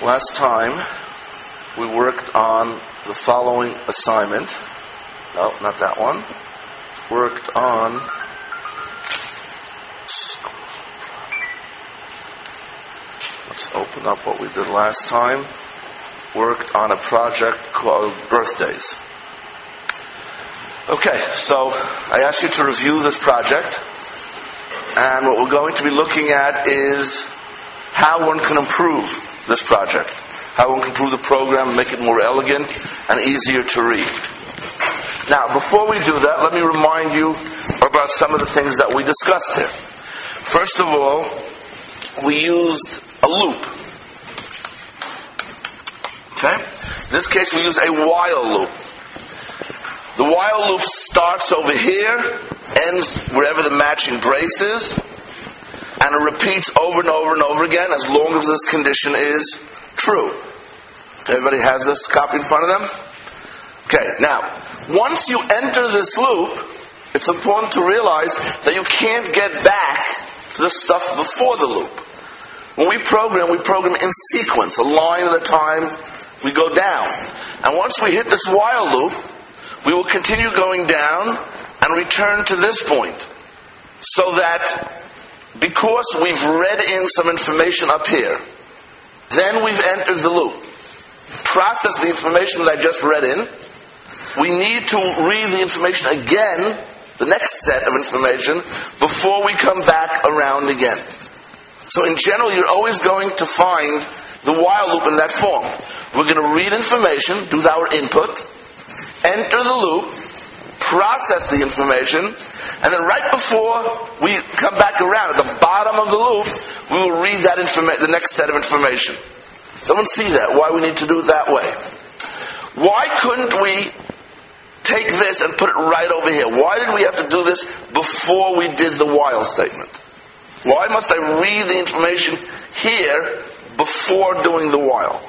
Last time we worked on the following assignment. No, not that one. Worked on let's open up what we did last time. Worked on a project called Birthdays. Okay, so I asked you to review this project, and what we're going to be looking at is how one can improve this project, how one can improve the program, make it more elegant and easier to read. Now, before we do that, let me remind you about some of the things that we discussed here. First of all, we used a loop. Okay? In this case, we used a while loop. The while loop starts over here, ends wherever the matching brace is, and it repeats over and over and over again as long as this condition is true. Everybody has this copy in front of them? Okay, now, once you enter this loop, it's important to realize that you can't get back to the stuff before the loop. When we program in sequence, a line at a time, we go down. And once we hit this while loop, we will continue going down and return to this point. So that because we've read in some information up here, then we've entered the loop, process the information that I just read in, we need to read the information again, the next set of information, before we come back around again. So in general, you're always going to find the while loop in that form. We're going to read information, do our input, enter the loop, process the information, and then right before we come back around, at the bottom of the loop, we will read that the next set of information. Someone see that, why we need to do it that way. Why couldn't we take this and put it right over here? Why did we have to do this before we did the while statement? Why must I read the information here before doing the while?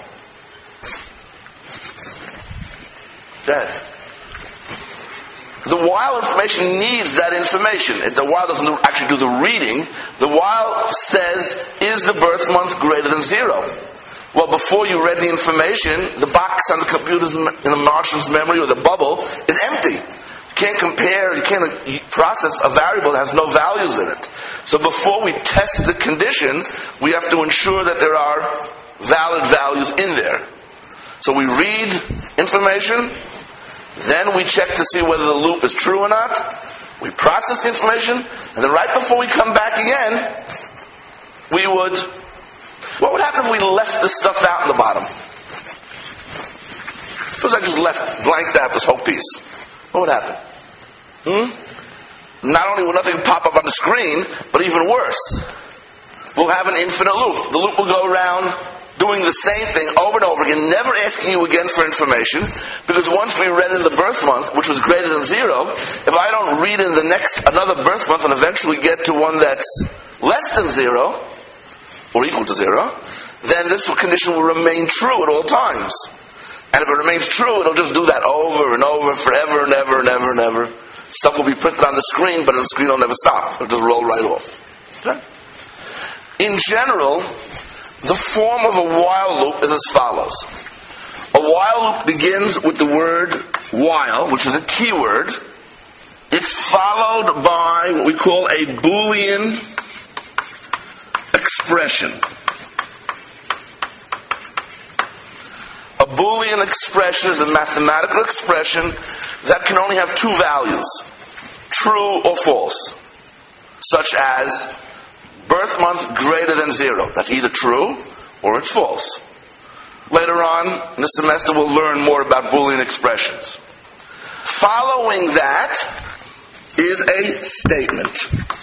Dad. The while information needs that information. The while doesn't actually do the reading. The while says, is the birth month greater than 0? Well, before you read the information, the box on the computer's in the Martian's memory or the bubble is empty. You can't compare, you can't process a variable that has no values in it. So before we test the condition, we have to ensure that there are valid values in there. So we read information, then we check to see whether the loop is true or not. We process the information, and then right before we come back again, what would happen if we left this stuff out in the bottom? Suppose I just blanked out this whole piece. What would happen? Not only will nothing pop up on the screen, but even worse. We'll have an infinite loop. The loop will go around doing the same thing over and over again, never asking you again for information, because once we read in the birth month, which was greater than 0, if I don't read in another birth month and eventually get to one that's less than 0, or equal to 0, then this condition will remain true at all times. And if it remains true, it'll just do that over and over, forever and ever and ever and ever. Stuff will be printed on the screen, but the screen will never stop. It'll just roll right off. Okay? In general, the form of a while loop is as follows. A while loop begins with the word while, which is a keyword. It's followed by what we call a Boolean expression. A Boolean expression is a mathematical expression that can only have two values, true or false, such as birth month greater than 0. That's either true or it's false. Later on in the semester we'll learn more about Boolean expressions. Following that is a statement.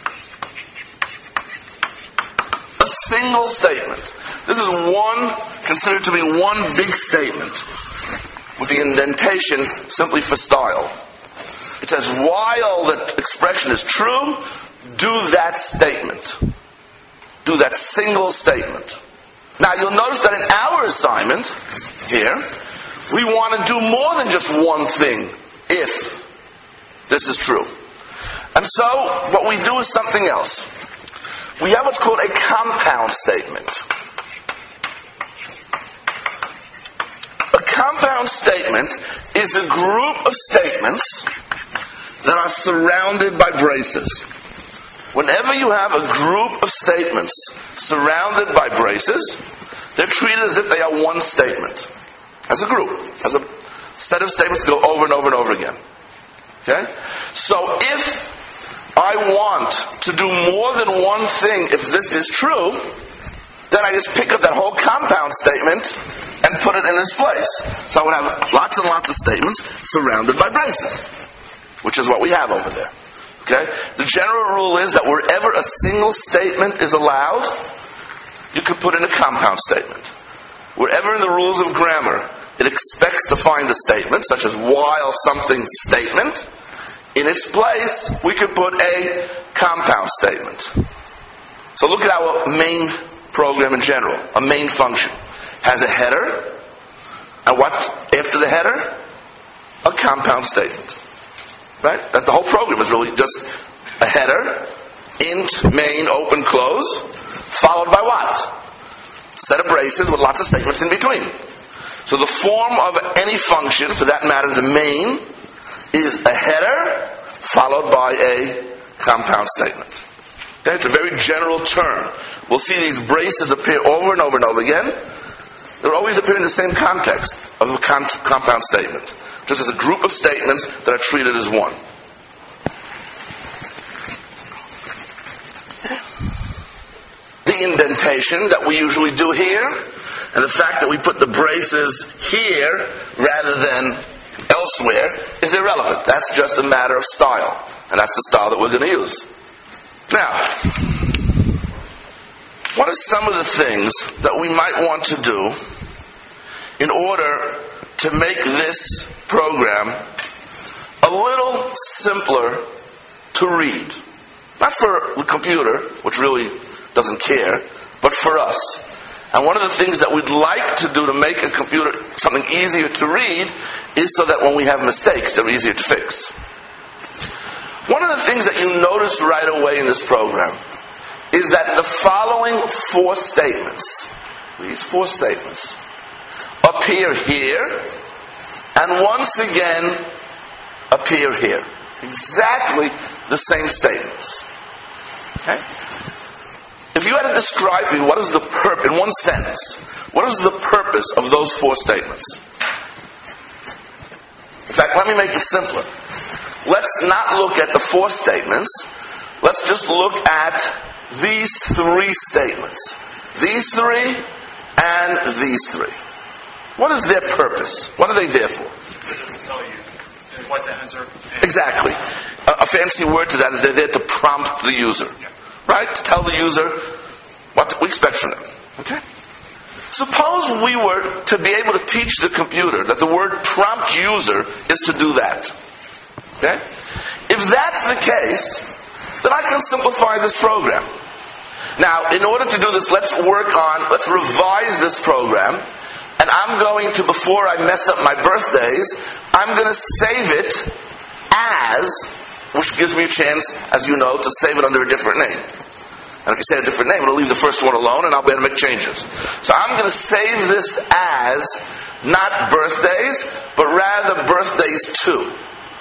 A single statement. This is considered to be one big statement, with the indentation simply for style. It says, while the expression is true, do that statement. Do that single statement. Now you'll notice that in our assignment here, we want to do more than just one thing, if this is true. And so, what we do is something else. We have what's called a compound statement. compound statement is a group of statements that are surrounded by braces. Whenever you have a group of statements surrounded by braces, they're treated as if they are one statement. As a group. As a set of statements that go over and over and over again. Okay? So if I want to do more than one thing, if this is true, then I just pick up that whole compound statement and put it in its place. So I would have lots and lots of statements surrounded by braces, which is what we have over there. Okay? The general rule is that wherever a single statement is allowed, you can put in a compound statement. Wherever in the rules of grammar it expects to find a statement, such as while something statement, in its place we could put a compound statement. So look at our main program in general. A main function has a header, and what after the header? A compound statement. Right? That the whole program is really just a header, int, main, open, close, followed by what? Set of braces with lots of statements in between. So the form of any function, for that matter the main, is a header followed by a compound statement. Okay? It's a very general term. We'll see these braces appear over and over and over again. They'll always appear in the same context of a compound statement, just as a group of statements that are treated as one. The indentation that we usually do here, and the fact that we put the braces here rather than elsewhere, is irrelevant. That's just a matter of style, and that's the style that we're going to use. Now, what are some of the things that we might want to do in order to make this program a little simpler to read? Not for the computer, which really doesn't care, but for us. And one of the things that we'd like to do to make a computer something easier to read is so that when we have mistakes, they're easier to fix. One of the things that you notice right away in this program is that the following four statements, these four statements, appear here, and once again appear here. Exactly the same statements. Okay? If you had to describe to me what is the purpose, in one sentence, what is the purpose of those four statements? In fact, let me make it simpler. Let's not look at the four statements. Let's just look at these three statements. These three and these three. What is their purpose? What are they there for? To tell you what the answer is. Exactly. A fancy word to that is they're there to prompt the user. Yeah. Right? To tell the user what we expect from them. Okay? Suppose we were to be able to teach the computer that the word prompt user is to do that. Okay? If that's the case, then I can simplify this program. Now, in order to do this, let's revise this program, and I'm going to, before I mess up my birthdays, I'm going to save it as, which gives me a chance, as you know, to save it under a different name. And if you say a different name, it'll leave the first one alone, and I'll be able to make changes. So I'm going to save this as not birthdays, but rather birthdays 2.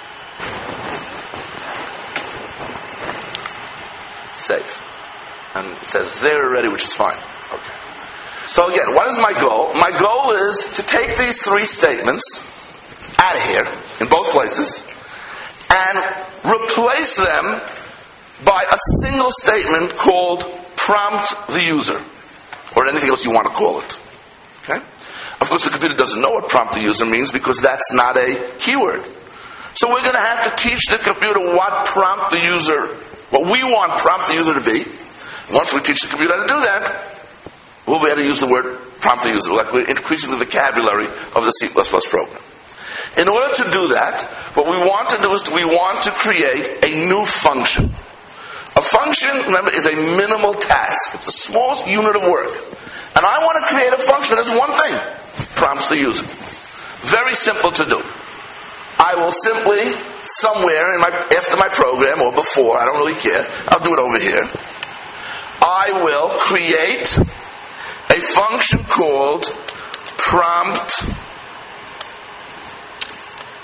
Save. And it says it's there already, which is fine. Okay. So again, what is my goal? My goal is to take these three statements out of here, in both places, and replace them by a single statement called prompt the user, or anything else you want to call it. Okay? Of course, the computer doesn't know what prompt the user means because that's not a keyword. So we're going to have to teach the computer what we want prompt the user to be. Once we teach the computer how to do that, we'll be able to use the word prompt the user, like we're increasing the vocabulary of the C++ program. In order to do that, what we want to do is we want to create a new function. A function, remember, is a minimal task. It's the smallest unit of work. And I want to create a function that does one thing. Prompts the user. Very simple to do. I will simply, somewhere after my program, or before, I don't really care, I'll do it over here. I will create a function called prompt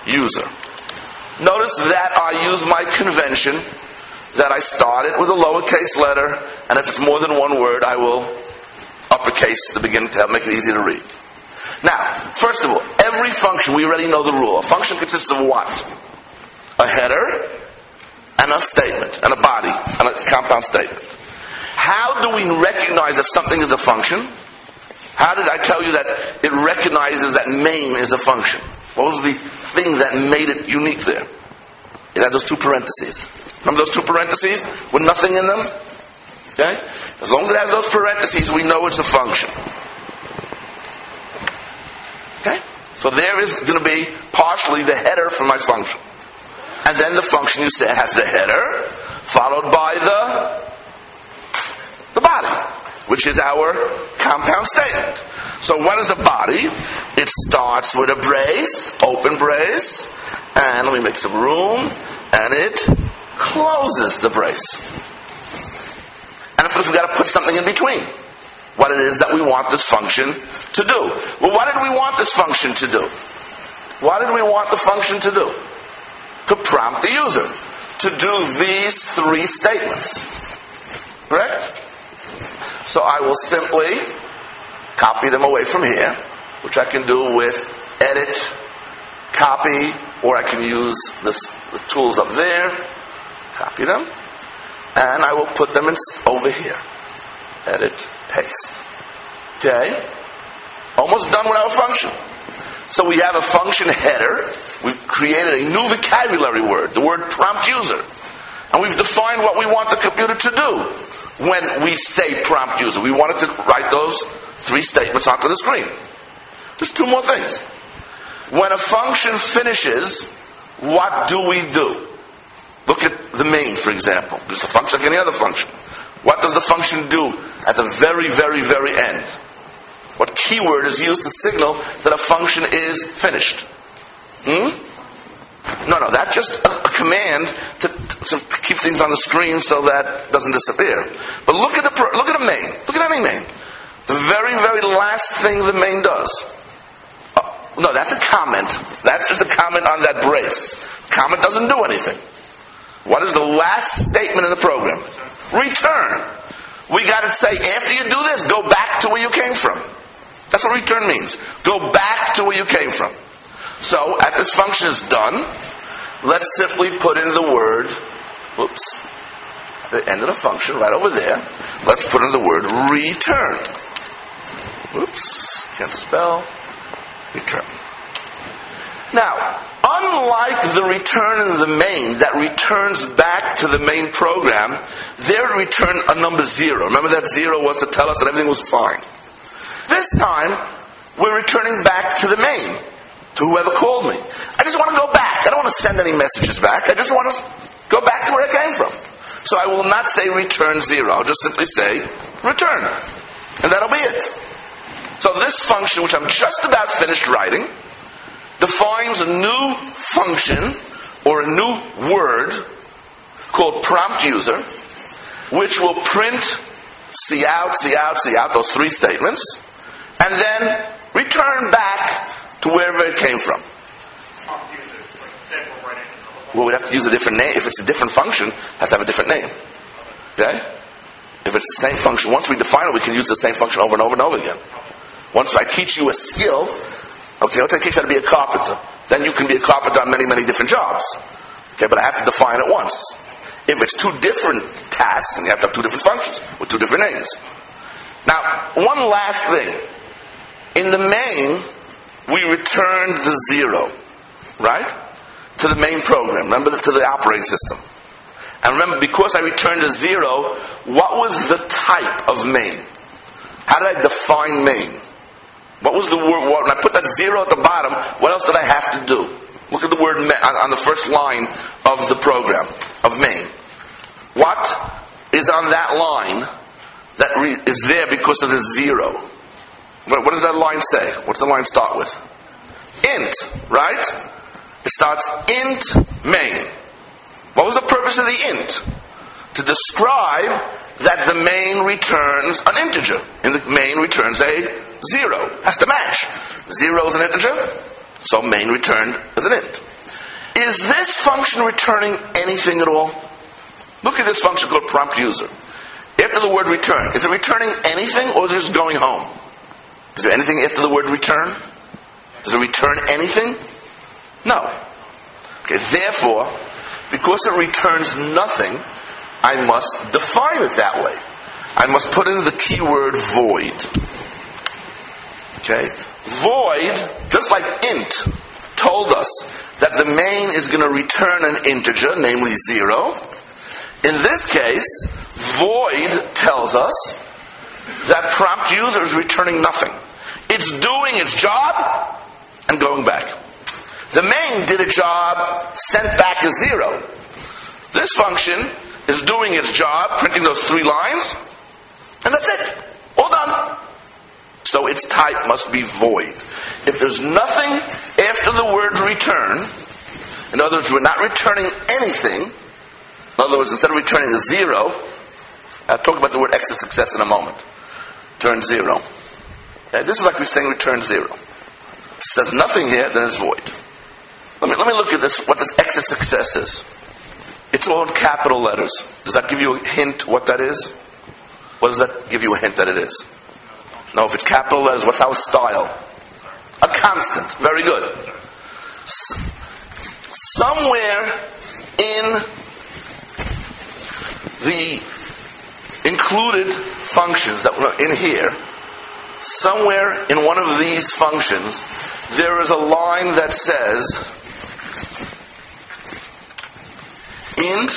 user. Notice that I use my convention that I start it with a lowercase letter, and if it's more than one word, I will uppercase the beginning to make it easy to read. Now, first of all, every function, we already know the rule. A function consists of what? A header and a statement, and a body, and a compound statement. How do we recognize that something is a function? How did I tell you that it recognizes that main is a function? What was the thing that made it unique there? It had those two parentheses. Remember those two parentheses with nothing in them? Okay? As long as it has those parentheses, we know it's a function. Okay? So there is going to be partially the header for my function. And then the function, you said, has the header followed by the body, which is our compound statement. So what is a body? It starts with a brace, open brace, and let me make some room, and it closes the brace. And of course we've got to put something in between. What it is that we want this function to do. Well, what did we want this function to do? What did we want the function to do? To prompt the user to do these three statements. Correct? So I will simply copy them away from here, which I can do with edit, copy, or I can use the tools up there, copy them, and I will put them over here. Edit, paste. Okay? Almost done with our function. So we have a function header. We've created a new vocabulary word, the word prompt user. And we've defined what we want the computer to do when we say prompt user. We wanted to write those three statements onto the screen. Just two more things. When a function finishes, what do we do? Look at the main, for example. Just a function like any other function. What does the function do at the very, very, very end? What keyword is used to signal that a function is finished? No, that's just a command to keep things on the screen so that it doesn't disappear. But look at a main. Look at any main. The very, very last thing the main does. No, that's a comment. That's just a comment on that brace. Comment doesn't do anything. What is the last statement in the program? Return. We got to say, after you do this, go back to where you came from. That's what return means. Go back to where you came from. So, at this function is done, let's simply put in the word, at the end of the function, right over there, let's put in the word return. Can't spell. Return. Now, unlike the return in the main that returns back to the main program, there it returned a number 0. Remember that 0 was to tell us that everything was fine. This time, we're returning back to the main, to whoever called me. I just want to go back. I don't want to send any messages back. I just want to go back to where I came from. So I will not say return 0. I'll just simply say return. And that'll be it. So this function, which I'm just about finished writing, defines a new function or a new word called prompt user, which will print cout, those three statements, and then return back to wherever it came from. Well, we'd have to use a different name. If it's a different function, it has to have a different name. Okay? If it's the same function, once we define it, we can use the same function over and over and over again. Once I teach you a skill, okay, let's say I teach you how to be a carpenter. Then you can be a carpenter on many, many different jobs. Okay, but I have to define it once. If it's two different tasks, then you have to have two different functions with two different names. Now, one last thing. In the main, we returned the 0, right? To the main program. Remember, to the operating system. And remember, because I returned a 0, what was the type of main? How did I define main? What was the word? When I put that 0 at the bottom, what else did I have to do? Look at the word on the first line of the program, of main. What is on that line that is there because of the 0? What does that line say? What's the line start with? Int, right? It starts int main. What was the purpose of the int? To describe that the main returns an integer. And the main returns a 0. Has to match. 0 is an integer, so main returned as an int. is this function returning anything at all? Look at this function called prompt user. After the word return, is it returning anything or is it just going home? Is there anything after the word return? Does it return anything? No. Okay, therefore, because it returns nothing, I must define it that way. I must put in the keyword void. Okay? Void, just like int, told us that the main is going to return an integer, namely 0. In this case, void tells us that prompt user is returning nothing. It's doing its job and going back. The main did a job, sent back a 0. This function is doing its job, printing those 3 lines, and that's it. All done. So its type must be void. If there's nothing after the word return, in other words, we're not returning anything. In other words, instead of returning a 0, I'll talk about the word exit success in a moment. Return 0. Okay, this is like we're saying return 0. If it says nothing here, then it's void. Let me look at this, what this exit success is. It's all in capital letters. Does that give you a hint what that is? What does that give you a hint that it is? No, if it's capital letters, what's our style? A constant. Very good. Somewhere in the included functions that were in here, somewhere in one of these functions, there is a line that says int,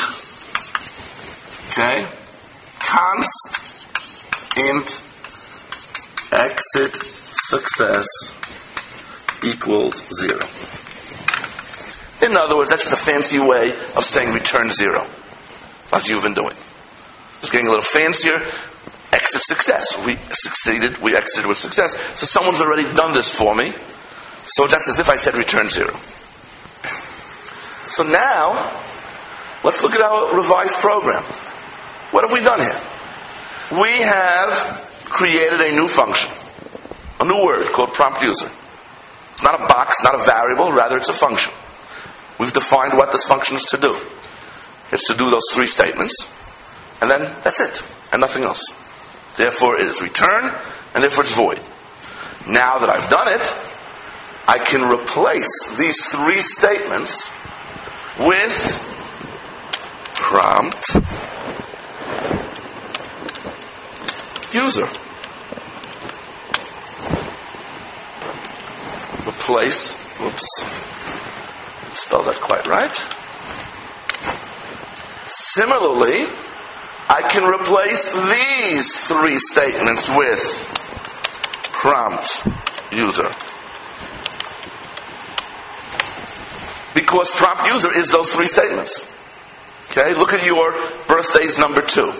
okay, const int exit success equals 0. In other words, that's just a fancy way of saying return 0, as you've been doing. Just getting a little fancier. Exit success. We succeeded, we exited with success. So someone's already done this for me. So that's as if I said return 0. So now, let's look at our revised program. What have we done here? We have created a new function, a new word called prompt user. It's not a box, not a variable, rather it's a function. We've defined what this function is to do. It's to do those 3 statements, and then that's it, and nothing else. Therefore it is return, and therefore it's void. Now that I've done it, I can replace these 3 statements with prompt user. Replace, spell that quite right. Similarly, I can replace these 3 statements with prompt user. Because prompt user is those 3 statements. Okay, look at your birthdays number 2.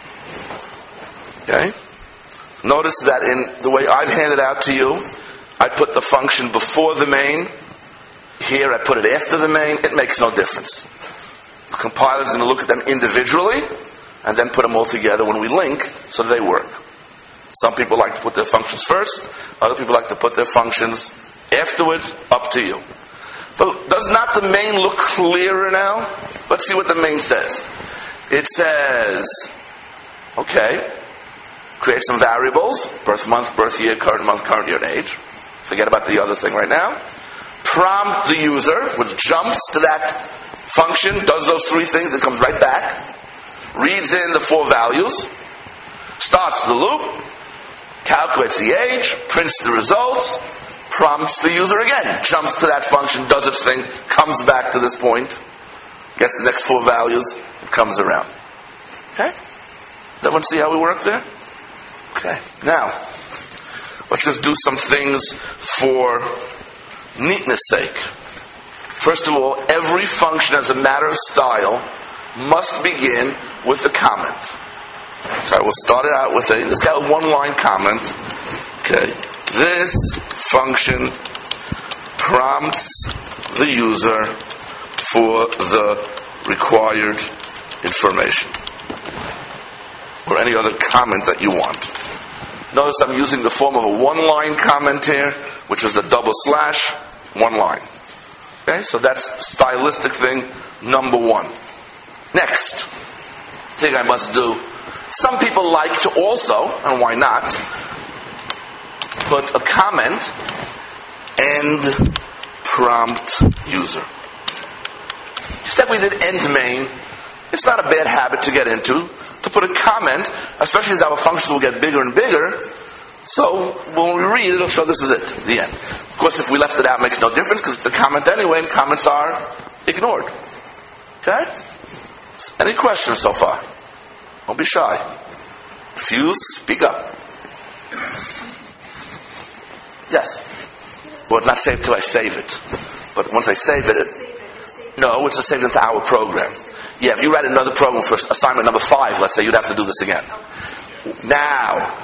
Okay? Notice that in the way I've handed out to you, I put the function before the main. Here I put it after the main. It makes no difference. The compiler is going to look at them individually and then put them all together when we link so they work. Some people like to put their functions first. Other people like to put their functions afterwards. Up to you. But does not the main look clearer now? Let's see what the main says. It says, okay, create some variables, birth month, birth year, current month, current year, and age. Forget about the other thing right now. Prompt the user, which jumps to that function, does those 3 things, it comes right back, reads in the 4 values, starts the loop, calculates the age, prints the results, prompts the user again, jumps to that function, does its thing, comes back to this point, gets the next 4 values, it comes around. Okay? Does everyone see how we work there? Okay. Now, let's just do some things for neatness sake. First of all, every function as a matter of style must begin with a comment. So I will start it out with this guy with 1-line comment. Okay. This function prompts the user for the required information. Or any other comment that you want. Notice I'm using the form of a 1-line comment here, which is the double slash, 1 line. Okay, so that's stylistic thing number one. Next thing I must do. Some people like to also, and why not, put a comment and prompt user. Just like we did end main, it's not a bad habit to get into, to put a comment, especially as our functions will get bigger and bigger. So when we read, it'll show this is it, the end. Of course, if we left it out, it makes no difference because it's a comment anyway, and comments are ignored. Okay? Any questions so far? Don't be shy. If you speak up. Yes. Well, not saved till I save it. But once I save it, no, it's saved into our program. Yeah, if you write another program for assignment number 5, let's say, you'd have to do this again. Now,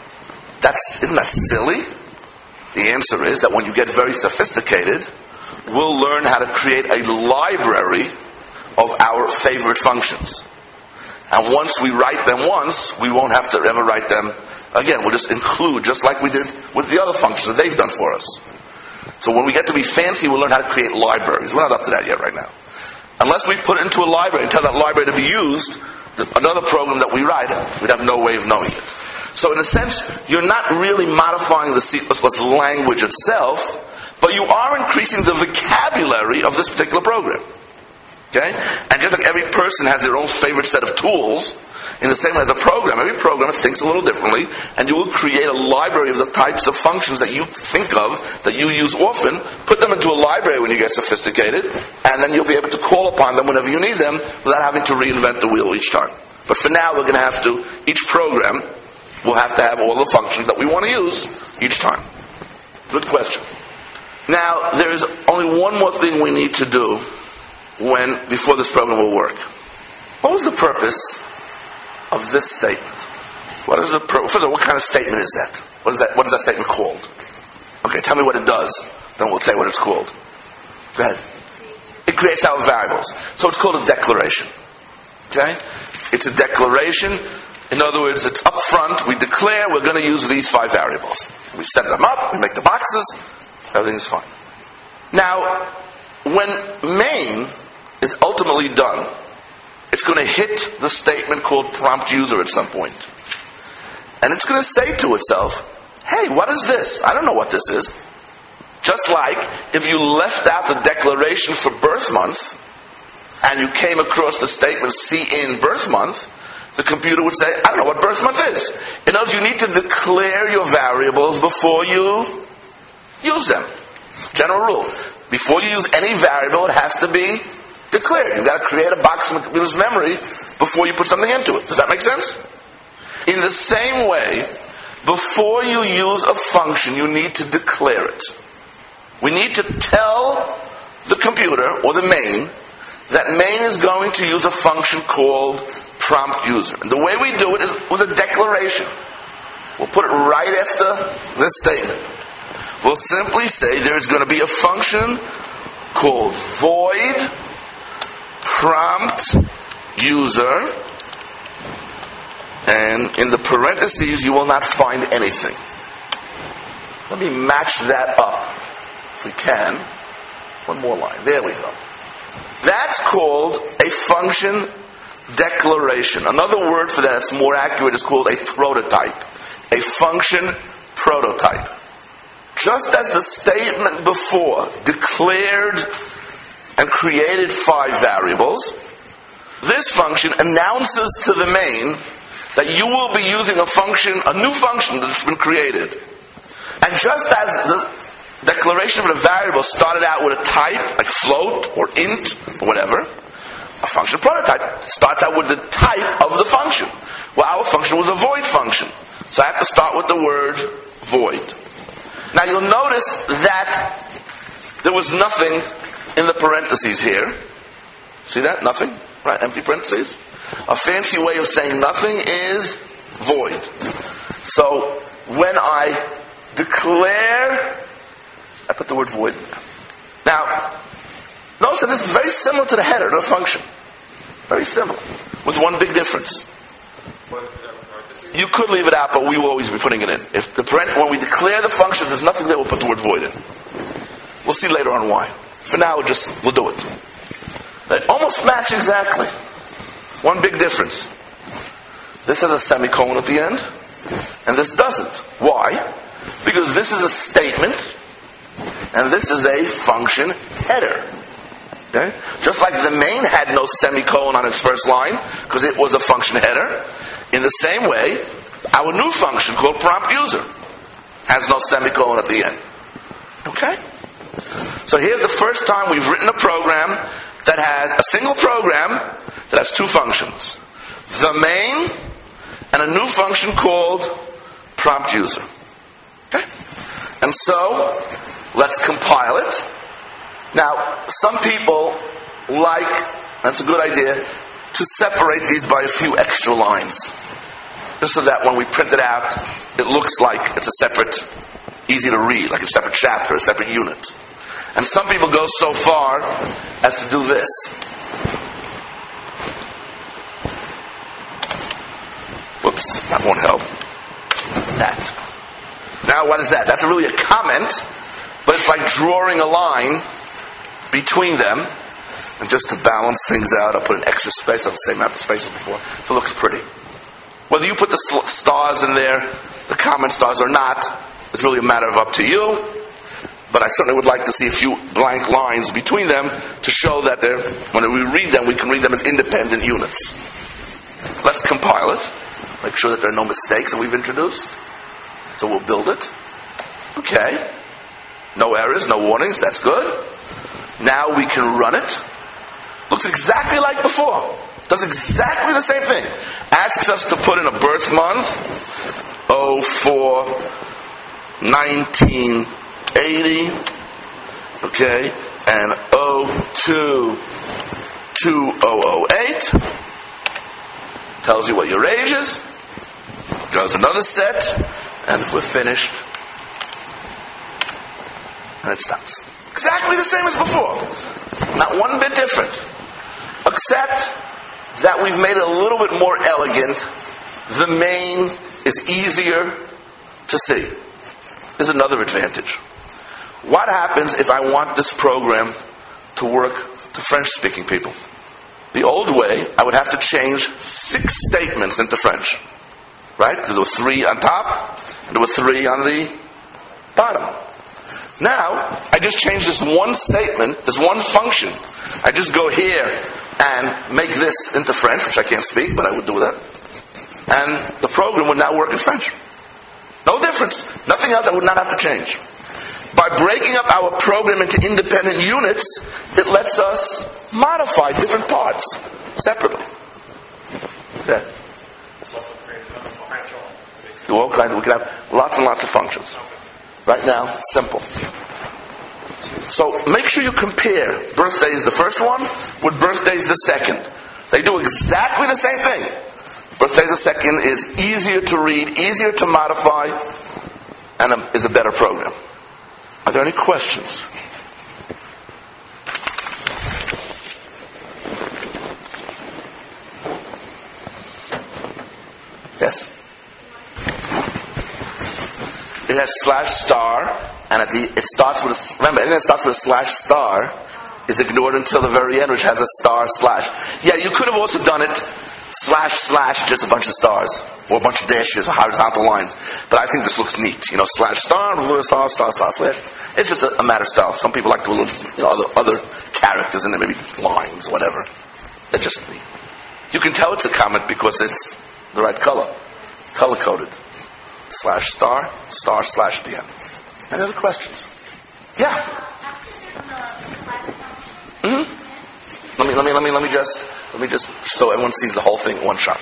isn't that silly? The answer is that when you get very sophisticated, we'll learn how to create a library of our favorite functions. And once we write them once, we won't have to ever write them again. We'll just include, just like we did with the other functions that they've done for us. So when we get to be fancy, we'll learn how to create libraries. We're not up to that yet right now. Unless we put it into a library and tell that library to be used, another program that we write, we'd have no way of knowing it. So in a sense, you're not really modifying the C++ language itself, but you are increasing the vocabulary of this particular program. Okay? And just like every person has their own favorite set of tools, in the same way as a program, every programmer thinks a little differently, and you will create a library of the types of functions that you think of, that you use often, put them into a library when you get sophisticated, and then you'll be able to call upon them whenever you need them without having to reinvent the wheel each time. But for now, we're going to have to, each program will have to have all the functions that we want to use each time. Good question. Now, there's only one more thing we need to do before this program will work. What was the purpose of this statement? First of all, what kind of statement is that? What is that statement called? Okay, tell me what it does. Then we'll tell you what it's called. Go ahead. It creates our variables. So it's called a declaration. Okay? It's a declaration. In other words, it's up front. We declare we're going to use these 5 variables. We set them up. We make the boxes. Everything is fine. Now, when main is ultimately done, it's going to hit the statement called prompt user at some point. And it's going to say to itself, hey, what is this? I don't know what this is. Just like if you left out the declaration for birth month and you came across the statement CIN birth month, the computer would say, I don't know what birth month is. In other words, you need to declare your variables before you use them. General rule. Before you use any variable, it has to be declared. You've got to create a box in the computer's memory before you put something into it. Does that make sense? In the same way, before you use a function, you need to declare it. We need to tell the computer, or the main, that main is going to use a function called prompt user. And the way we do it is with a declaration. We'll put it right after this statement. We'll simply say there is going to be a function called void prompt user, and in the parentheses you will not find anything. Let me match that up if we can. One more line. There we go. That's called a function declaration. Another word for that that's more accurate is called a prototype. A function prototype. Just as the statement before declared and created 5 variables, this function announces to the main that you will be using a new function that's been created. And just as the declaration of the variable started out with a type, like float or int or whatever, a function prototype starts out with the type of the function. Well, our function was a void function. So I have to start with the word void. Now you'll notice that there was nothing in the parentheses here. See that? Nothing? Right? Empty parentheses. A fancy way of saying nothing is void. So when I declare, I put the word void in there. Now, notice that this is very similar to the header of the function. Very similar. With one big difference. You could leave it out, but we will always be putting it in. When we declare the function, there's nothing there, we'll put the word void in. We'll see later on why. For now, we'll do it. They almost match exactly. One big difference. This has a semicolon at the end, and this doesn't. Why? Because this is a statement, and this is a function header. Okay? Just like the main had no semicolon on its first line, because it was a function header, in the same way, our new function called prompt user has no semicolon at the end. Okay? So here's the first time we've written a program that has a single program that has two functions. The main and a new function called prompt user. Okay? And so, let's compile it. Now, some people like, that's a good idea, to separate these by a few extra lines. Just so that when we print it out, it looks like it's a separate, easy to read, like a separate chapter, a separate unit. And some people go so far as to do this. Whoops, that won't help. That. Now what is that? That's really a comment, but it's like drawing a line between them. And just to balance things out, I'll put an extra space on the same amount of spaces before, so it looks pretty. Whether you put the stars in there, the comment stars or not, is really a matter of up to you. But I certainly would like to see a few blank lines between them to show that when we read them, we can read them as independent units. Let's compile it. Make sure that there are no mistakes that we've introduced. So we'll build it. Okay. No errors, no warnings. That's good. Now we can run it. Looks exactly like before. Does exactly the same thing. Asks us to put in a birth month. 04 1980. Okay. And 02 2008. Tells you what your age is. Goes another set. And if we're finished, and it stops. Exactly the same as before. Not one bit different. Except that we've made it a little bit more elegant. The main is easier to see. There's another advantage. What happens if I want this program to work to French-speaking people? The old way, I would have to change 6 statements into French. Right? There were 3 on top, and there were 3 on the bottom. Now, I just change this one statement, this one function. I just go here and make this into French, which I can't speak, but I would do that. And the program would now work in French. No difference. Nothing else I would not have to change. By breaking up our program into independent units, it lets us modify different parts separately. Okay. It's also created another branch on. All kinds. We can have lots and lots of functions. Right now, simple. So make sure you compare birthday is the first one with birthday is the second. They do exactly the same thing. Birthday is the second is easier to read, easier to modify, and is a better program. Are there any questions? Yes? It has /*, and it starts with remember, anything that starts with /* is ignored until the very end, which has a */. Yeah, you could have also done it // just a bunch of stars, or a bunch of dashes, or horizontal lines. But I think this looks neat. /*, /*//. It's just a matter of style. Some people like to put other characters in there, maybe lines, whatever. It's just neat. You can tell it's a comment because it's the right color coded. /*, */ at the end. Any other questions? Yeah. Let me just so everyone sees the whole thing in one shot.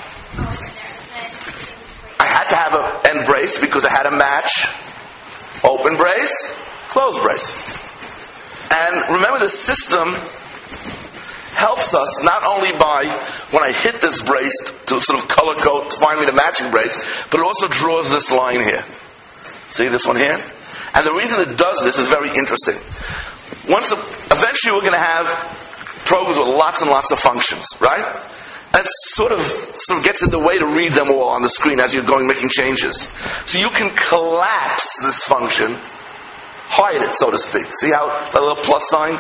I had to have an end brace because I had to match open brace, close brace. And remember, the system helps us not only by, when I hit this brace, to sort of color code, to find me the matching brace, but it also draws this line here. See this one here? And the reason it does this is very interesting. Eventually we're going to have programs with lots and lots of functions, right? And it sort of gets in the way to read them all on the screen as you're making changes. So you can collapse this function, hide it, so to speak. See how that little plus sign?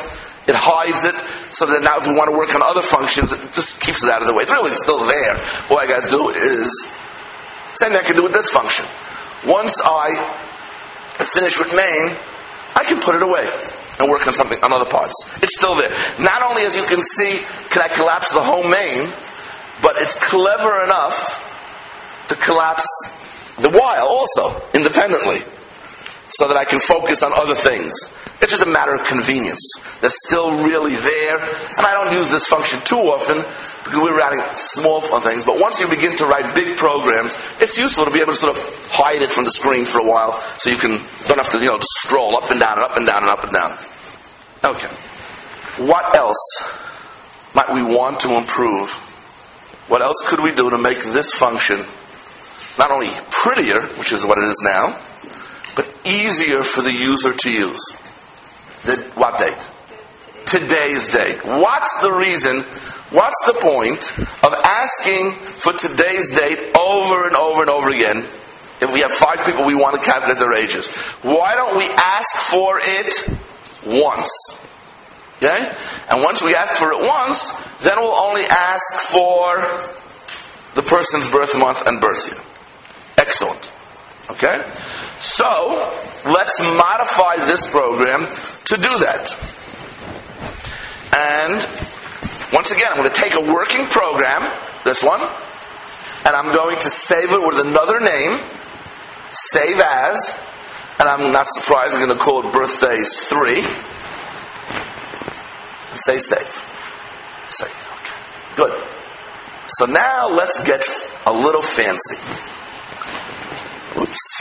It hides it so that now if we want to work on other functions, it just keeps it out of the way. It's really still there. All I got to do is, same thing I can do with this function. Once I finish with main, I can put it away and work on something, on other parts. It's still there. Not only, as you can see, can I collapse the whole main, but it's clever enough to collapse the while also, independently, so that I can focus on other things. It's just a matter of convenience. They're still really there, and I don't use this function too often because we're writing small things, but once you begin to write big programs, it's useful to be able to sort of hide it from the screen for a while so you don't have to, scroll up and down and up and down and up and down. Okay. What else might we want to improve? What else could we do to make this function not only prettier, which is what it is now, but easier for the user to use? What date? Today's date. What's the reason, what's the point of asking for today's date over and over and over again if we have 5 people we want to calculate their ages? Why don't we ask for it once? Okay? And once we ask for it once, then we'll only ask for the person's birth month and birth year. Excellent. Okay? So, let's modify this program to do that. And, once again, I'm going to take a working program, this one, and I'm going to save it with another name, save as, and I'm not surprised, I'm going to call it birthdays 3, and say save. Save. Okay. Good. So now let's get a little fancy. Oops.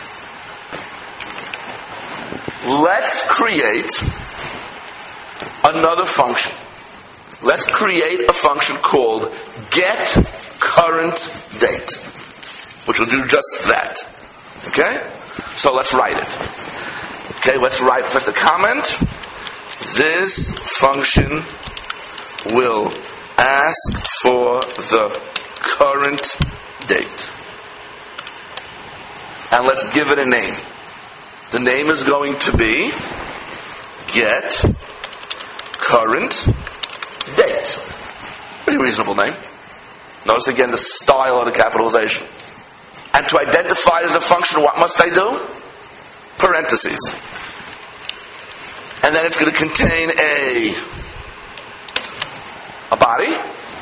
Let's create another function. Let's create a function called getCurrentDate, which will do just that. Okay? So let's write it. Okay, let's write first a comment. This function will ask for the current date. And let's give it a name. The name is going to be getCurrentDate. Pretty reasonable name. Notice again the style of the capitalization. And to identify it as a function, what must I do? Parentheses. And then it's going to contain a body.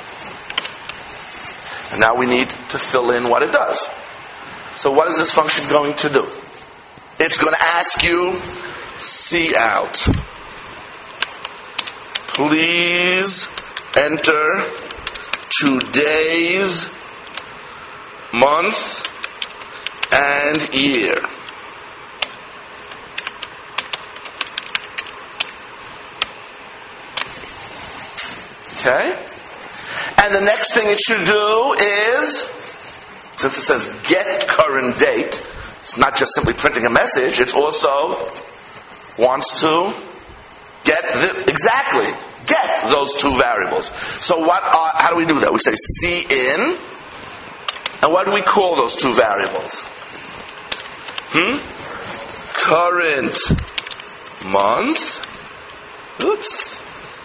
And now we need to fill in what it does. So what is this function going to do? It's going to ask you, cout. Please enter today's month and year. Okay? And the next thing it should do is, since it says get current date, it's not just simply printing a message, it also wants to get those 2 variables. So how do we do that? We say cin, and what do we call those 2 variables? Current month. Oops.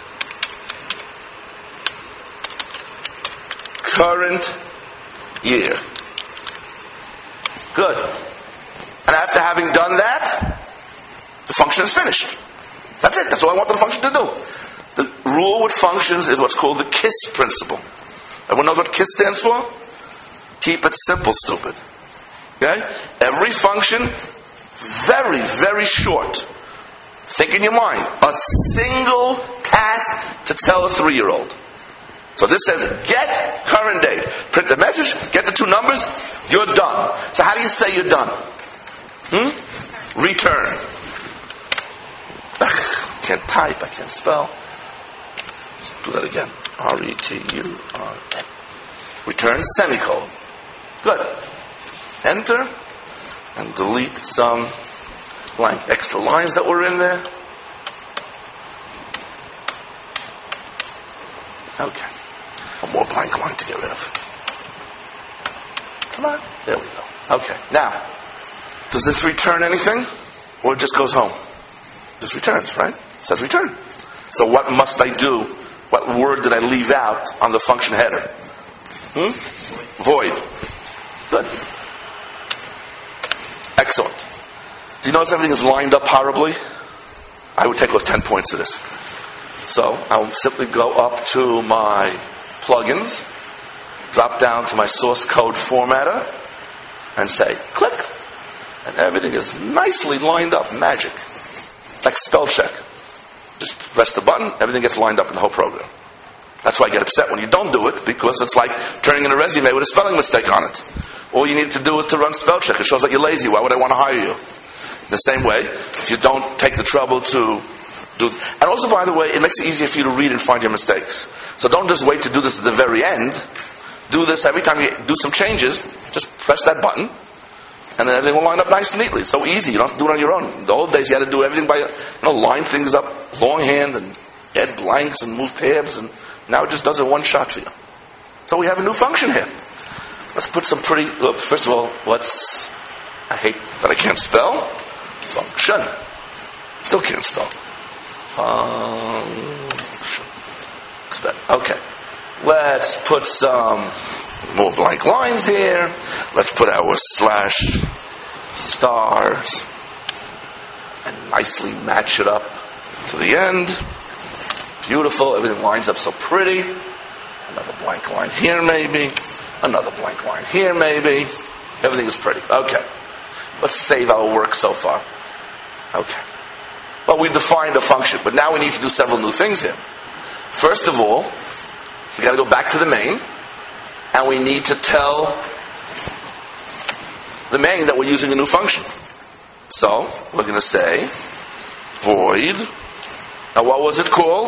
Current year. Good. And after having done that, the function is finished. That's it. That's all I want the function to do. The rule with functions is what's called the KISS principle. Everyone knows what KISS stands for? Keep it simple, stupid. Okay? Every function, very, very short. Think in your mind. A single task to tell a 3-year-old. So this says, get current date. Print the message, get the 2 numbers, you're done. So how do you say you're done? Return. Can't type, I can't spell. Let's do that again. R-E-T-U-R-N. Return semicolon. Good. Enter. And delete some blank extra lines that were in there. Okay. One more blank line to get rid of. Come on. There we go. Okay. Now, does this return anything? Or it just goes home? It just returns, right? It says return. So what must I do? What word did I leave out on the function header? Void. Good. Excellent. Do you notice everything is lined up horribly? I would take off 10 points for this. So I'll simply go up to my plugins, drop down to my source code formatter, and say, click. And everything is nicely lined up. Magic. Like spell check. Just press the button, everything gets lined up in the whole program. That's why I get upset when you don't do it, because it's like turning in a resume with a spelling mistake on it. All you need to do is to run spell check. It shows that you're lazy. Why would I want to hire you? The same way, if you don't take the trouble to do... And also, by the way, it makes it easier for you to read and find your mistakes. So don't just wait to do this at the very end. Do this every time you do some changes. Just press that button, and then everything will line up nice and neatly. It's so easy. You don't have to do it on your own. In the old days, you had to do everything by, line things up longhand and add blanks and move tabs, and now it just does it one shot for you. So we have a new function here. Let's put some pretty... First of all, I hate that I can't spell. Function. Still can't spell. Function. Okay. Let's put some more blank lines here. Let's put our slash stars and nicely match it up to the end. Beautiful. Everything lines up so pretty. Another blank line here maybe. Another blank line here maybe. Everything is pretty. Okay. Let's save our work so far. Okay. Well, we defined a function, but now we need to do several new things here. First of all, we got to go back to the main, and we need to tell the main that we're using a new function. So we're going to say void. Now, what was it called?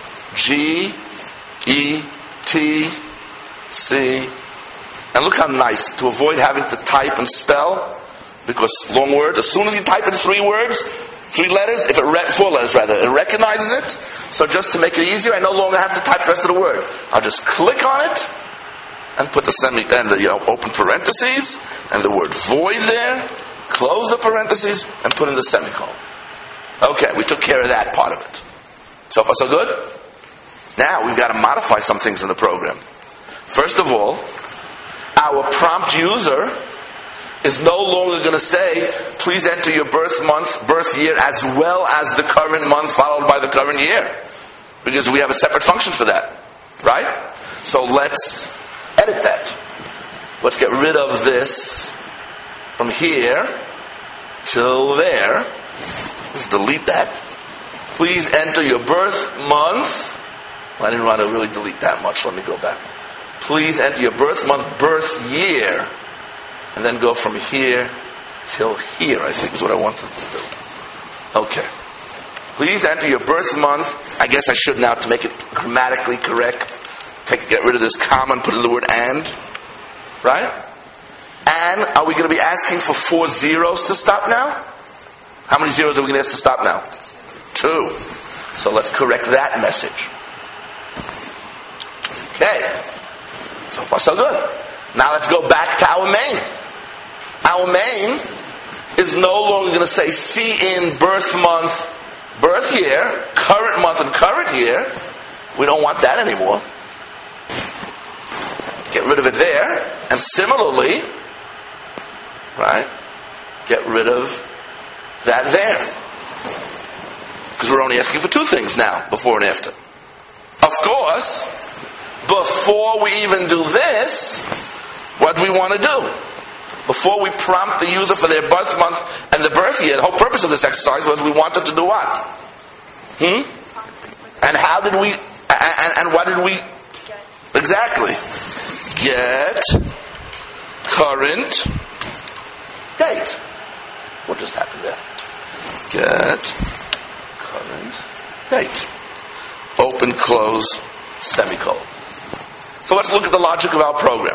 G-E-T-C. And look how nice, to avoid having to type and spell, because long words, as soon as you type in 3 words, 3 letters, 4 letters rather, it recognizes it. So just to make it easier, I no longer have to type the rest of the word. I'll just click on it and put the open parentheses and the word void there, close the parentheses, and put in the semicolon. Okay, we took care of that part of it. So far so good? Now we've got to modify some things in the program. First of all, our prompt user is no longer going to say, please enter your birth month, birth year, as well as the current month followed by the current year. Because we have a separate function for that. Right? So let's edit that. Let's get rid of this from here till there. Let's delete that. Please enter your birth month. Well, I didn't want to really delete that much. Let me go back. Please enter your birth month, birth year. And then go from here till here, I think is what I wanted to do. Okay. Please enter your birth month. I guess I should now, to make it grammatically correct, get rid of this comma and put in the word and. Right? And are we going to be asking for 4 zeros to stop now? How many zeros are we going to ask to stop now? 2. So let's correct that message. Okay. So far so good. Now let's go back to our main. Our main is no longer going to say C in birth month, birth year, current month and current year. We don't want that anymore. Get rid of it there. And similarly, right, get rid of that there. Because we're only asking for 2 things now, before and after. Of course, before we even do this, what do we want to do? Before we prompt the user for their birth month and the birth year, the whole purpose of this exercise was we wanted to do what? And how did we, and what did we, exactly, get current date. What just happened there? Get current date. Open, close, semicolon. So let's look at the logic of our program.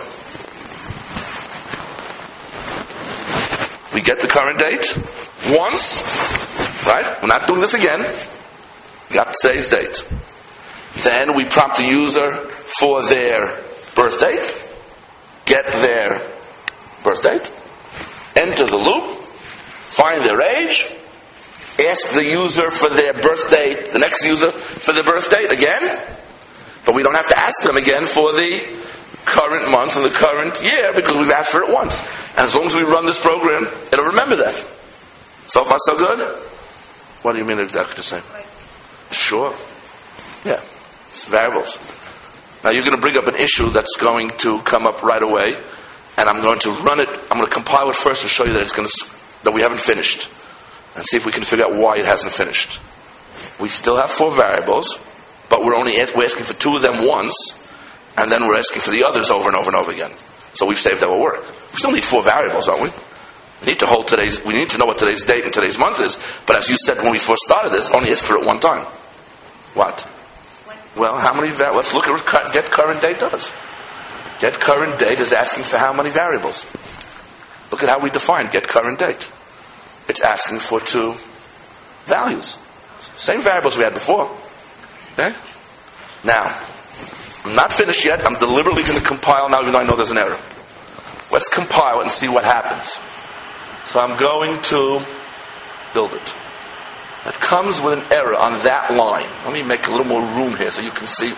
We get the current date once, right? We're not doing this again. We got today's date. Then we prompt the user for their birth date, get their birth date, enter the loop, find their age, ask the user for their birth date, the next user for their birth date again, but we don't have to ask them again for the current month and the current year because we've asked for it once. And as long as we run this program, it'll remember that. So far, so good? What do you mean exactly the same? Sure. Yeah. It's variables. Now you're going to bring up an issue that's going to come up right away, and I'm going to run it. I'm going to compile it first and show you that we haven't finished, and see if we can figure out why it hasn't finished. We still have 4 variables, but we're asking for 2 of them once, and then we're asking for the others over and over and over again. So we've saved our work. We still need 4 variables, don't we? We need to know what today's date and today's month is. But as you said when we first started this, only ask for it one time. What? Well, how many let's look at what get current date does. Get current date is asking for how many variables? Look at how we define get current date. It's asking for 2 values. Same variables we had before. Okay? Now, I'm not finished yet. I'm deliberately going to compile now, even though I know there's an error. Let's compile it and see what happens. So I'm going to build it. It comes with an error on that line. Let me make a little more room here so you can see.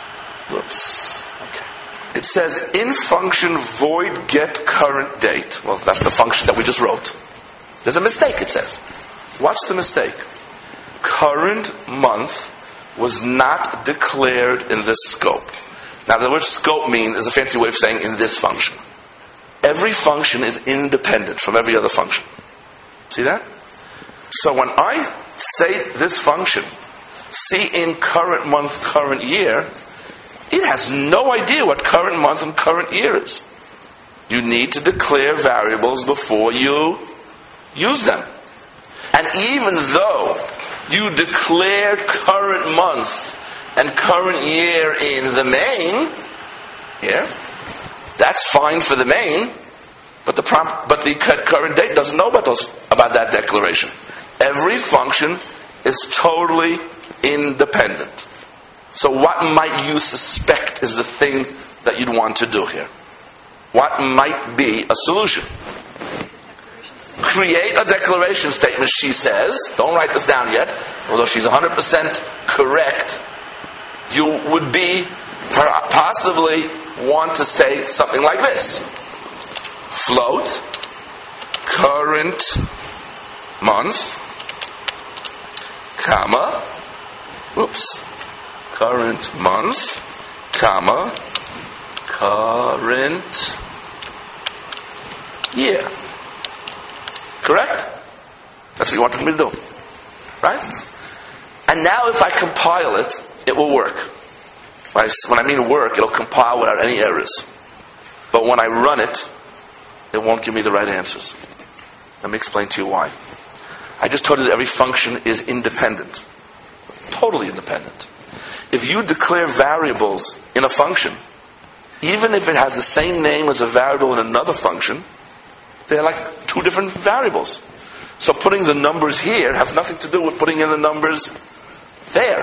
Whoops. Okay. It says in function void get current date. Well, that's the function that we just wrote. There's a mistake, it says. What's the mistake? Current month was not declared in this scope. Now, the word scope is a fancy way of saying in this function. Every function is independent from every other function. See that? So when I say this function, see in current month, current year, it has no idea what current month and current year is. You need to declare variables before you use them. And even though you declared current month and current year in the main, here, that's fine for the main, but the current date doesn't know about that declaration. Every function is totally independent. So what might you suspect is the thing that you'd want to do here? What might be a solution? Create a declaration statement, she says. Don't write this down yet. Although she's 100% correct, you would be possibly want to say something like this. Float current month, comma, current month, comma, current year. Correct? That's what you wanted me to do. Right? And now if I compile it, it will work. When I mean work, it'll compile without any errors. But when I run it, it won't give me the right answers. Let me explain to you why. I just told you that every function is independent. Totally independent. If you declare variables in a function, even if it has the same name as a variable in another function, they're like 2 different variables. So putting the numbers here have nothing to do with putting in the numbers there.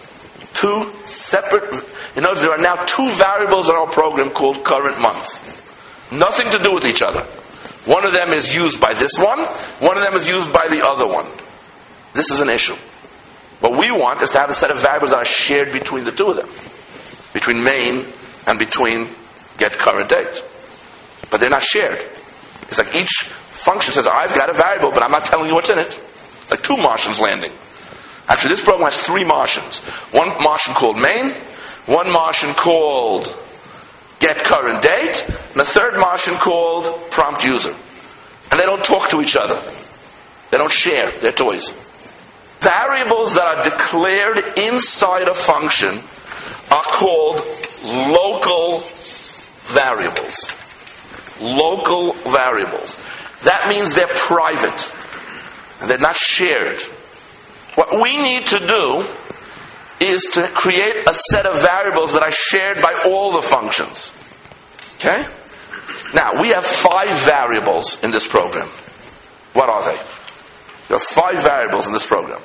2 separate... In other words, there are now 2 variables in our program called current month. Nothing to do with each other. One of them is used by this one of them is used by the other one. This is an issue. What we want is to have a set of variables that are shared between the 2 of them. Between main and between get current date. But they're not shared. It's like each function says, I've got a variable, but I'm not telling you what's in it. It's like 2 Martians landing. Actually, this program has 3 Martians. One Martian called main, one Martian called get current date, and a third Martian called prompt user. And they don't talk to each other. They don't share their toys. Variables that are declared inside a function are called local variables. Local variables. That means they're private. And they're not shared. What we need to do is to create a set of variables that are shared by all the functions. Okay? Now, we have 5 variables in this program. What are they? There are 5 variables in this program.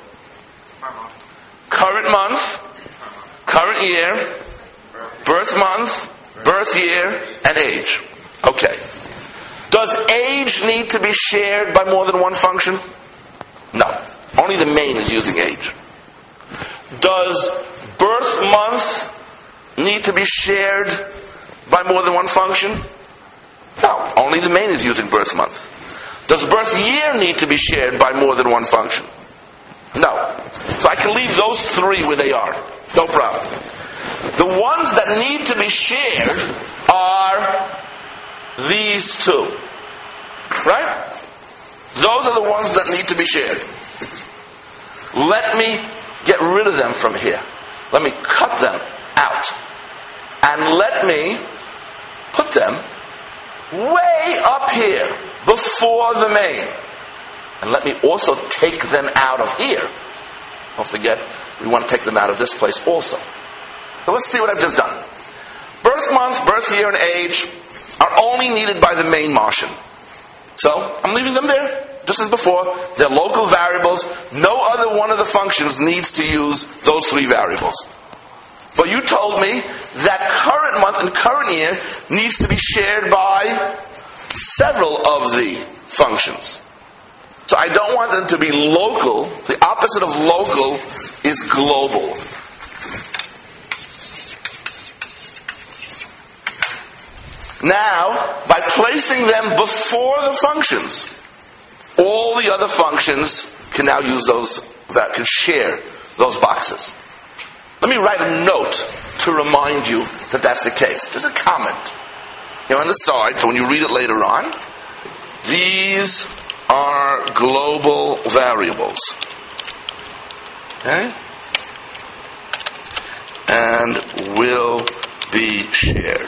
Current month, current year, birth month, birth year, and age. Okay. Does age need to be shared by more than one function? No. Only the main is using age. Does birth month need to be shared by more than one function? No, only the main is using birth month. Does birth year need to be shared by more than one function? No. So I can leave those three where they are. No problem. The ones that need to be shared are these two. Right? Those are the ones that need to be shared. Let me get rid of them from here. Let me cut them out. And let me put them way up here before the main. And let me also take them out of here. Don't forget, we want to take them out of this place also. So let's see what I've just done. Birth month, birth year, and age are only needed by the main Martian. So I'm leaving them there, just as before. They're local variables. No other one of the functions needs to use those three variables. But you told me that current month and current year needs to be shared by several of the functions. So I don't want them to be local. The opposite of local is global. Now, by placing them before the functions, all the other functions can now use those, that can share those boxes. Let me write a note to remind you that that's the case. Just a comment. Here on the side, so when you read it later on, these are global variables. Okay? And will be shared.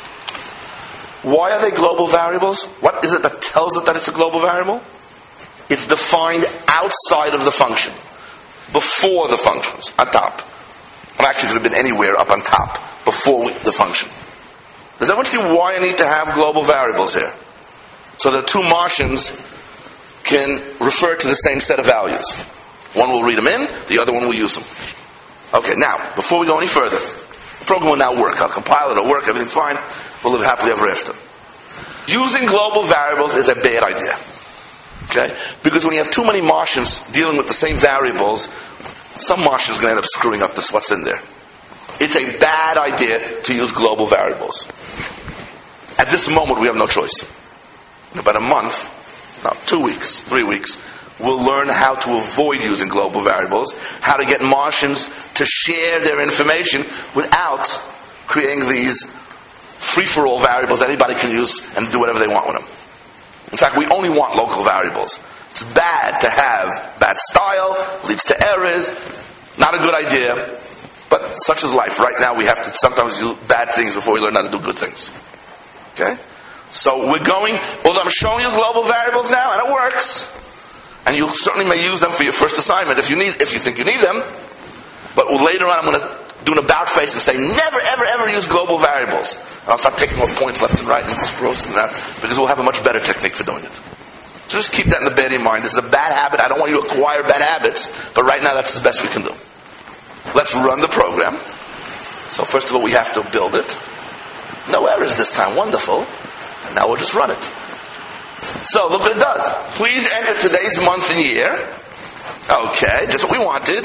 Why are they global variables? What is it that tells it that it's a global variable? It's defined outside of the function. Before the functions. On top. It actually could have been anywhere up on top. Before the function. Does everyone see why I need to have global variables here? So the two Martians can refer to the same set of values. One will read them in, the other one will use them. Okay, now, before we go any further, the program will now work. I'll compile it, it'll work, everything's fine. We'll live happily ever after. Using global variables is a bad idea. Okay? Because when you have too many Martians dealing with the same variables, some Martian's going to end up screwing up this what's in there. It's a bad idea to use global variables. At this moment, we have no choice. In about a month, no, 2 weeks, 3 weeks, we'll learn how to avoid using global variables, how to get Martians to share their information without creating these free-for-all variables that anybody can use and do whatever they want with them. In fact, we only want local variables. It's bad to have bad style, leads to errors, not a good idea, but such is life. Right now we have to sometimes do bad things before we learn how to do good things. Okay? So we're going, although I'm showing you global variables now, and it works, and you certainly may use them for your first assignment if you think you need them, but later on I'm going to do an about face and say, never, ever, ever use global variables. And I'll start taking off points left and right and just roasting that, because we'll have a much better technique for doing it. So just keep that in the back of your mind. This is a bad habit. I don't want you to acquire bad habits, but right now that's the best we can do. Let's run the program. So first of all, we have to build it. No errors this time. Wonderful. And now we'll just run it. So look what it does. Please enter today's month and year. Okay, just what we wanted.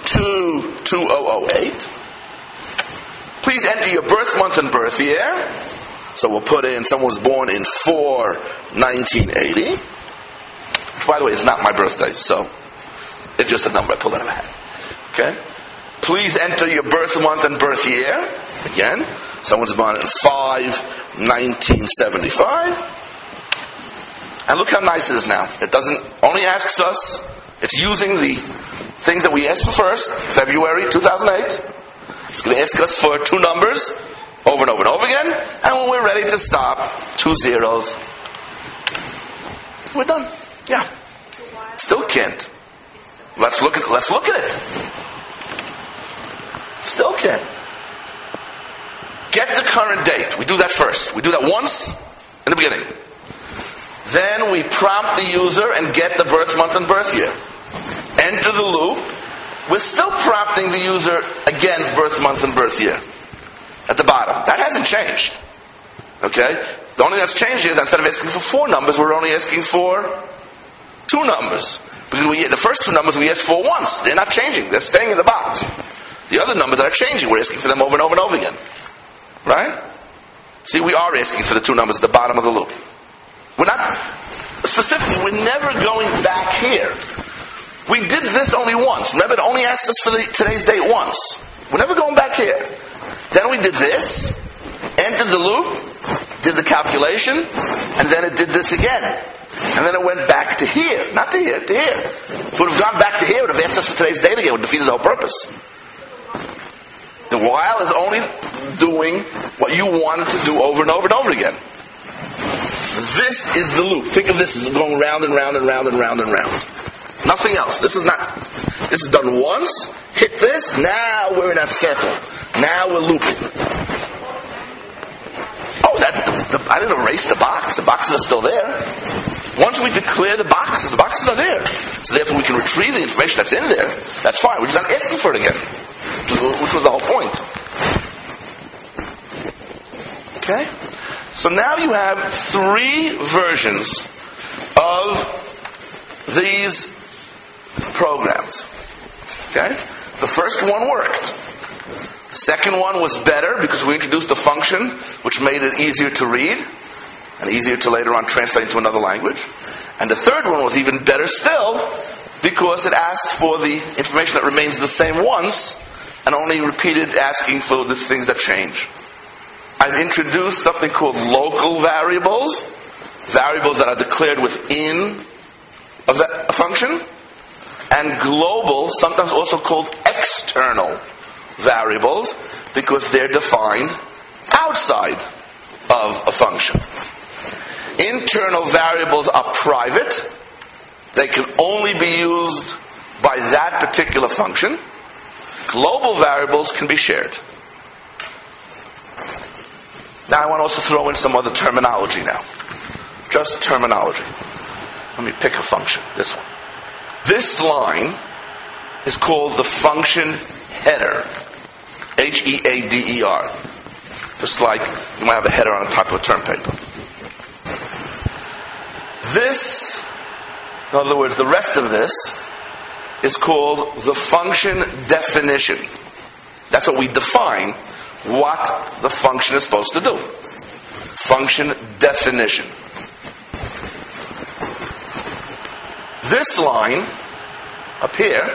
2/2008. Please enter your birth month and birth year. So we'll put in someone was born in 4/1980. Which, by the way, is not my birthday, so it's just a number I pulled out of a hat. Okay? Please enter your birth month and birth year. Again, someone's born in 5/1975. And look how nice it is now. It doesn't only asks us, it's using the things that we asked for first, February 2008. It's going to ask us for 2 numbers over and over and over again. And when we're ready to stop, 2 zeros. We're done. Yeah. Still can't. Let's look at it. Still can't. Get the current date. We do that first. We do that once in the beginning. Then we prompt the user and get the birth month and birth year. Enter the loop. We're still prompting the user again birth month and birth year at the bottom. That hasn't changed. Okay? The only thing that's changed is instead of asking for 4 numbers, we're only asking for 2 numbers. Because the first two numbers we asked for once. They're not changing. They're staying in the box. The other numbers that are changing, we're asking for them over and over and over again. Right? See, we are asking for the two numbers at the bottom of the loop. We're not, specifically, we're never going back here. We did this only once. Remember, it only asked us for today's date once. We're never going back here. Then we did this, entered the loop, did the calculation, and then it did this again. And then it went back to here. Not to here, to here. If it would have gone back to here, it would have asked us for today's date again. It would have defeated the whole purpose. The while is only doing what you wanted to do over and over and over again. This is the loop. Think of this as going round and round and round and round and round. Nothing else. This is done once, hit this, now we're in a circle. Now we're looping. Oh, I didn't erase the box. The boxes are still there. Once we declare the boxes are there. So therefore we can retrieve the information that's in there. That's fine. We're just not asking for it again. Which was the whole point. Okay? So now you have three versions of these programs. Okay? The first one worked. The second one was better because we introduced a function which made it easier to read and easier to later on translate into another language. And the third one was even better still because it asked for the information that remains the same once and only repeated asking for the things that change. I've introduced something called local variables that are declared within a function, and global, sometimes also called external variables, because they're defined outside of a function. Internal variables are private. They can only be used by that particular function. Global variables can be shared. Now I want to also throw in some other terminology now. Just terminology. Let me pick a function, this one. This line is called the function header. H-E-A-D-E-R. Just like you might have a header on the top of a term paper. This, in other words, the rest of this is called the function definition. That's what we define what the function is supposed to do. Function definition. This line up here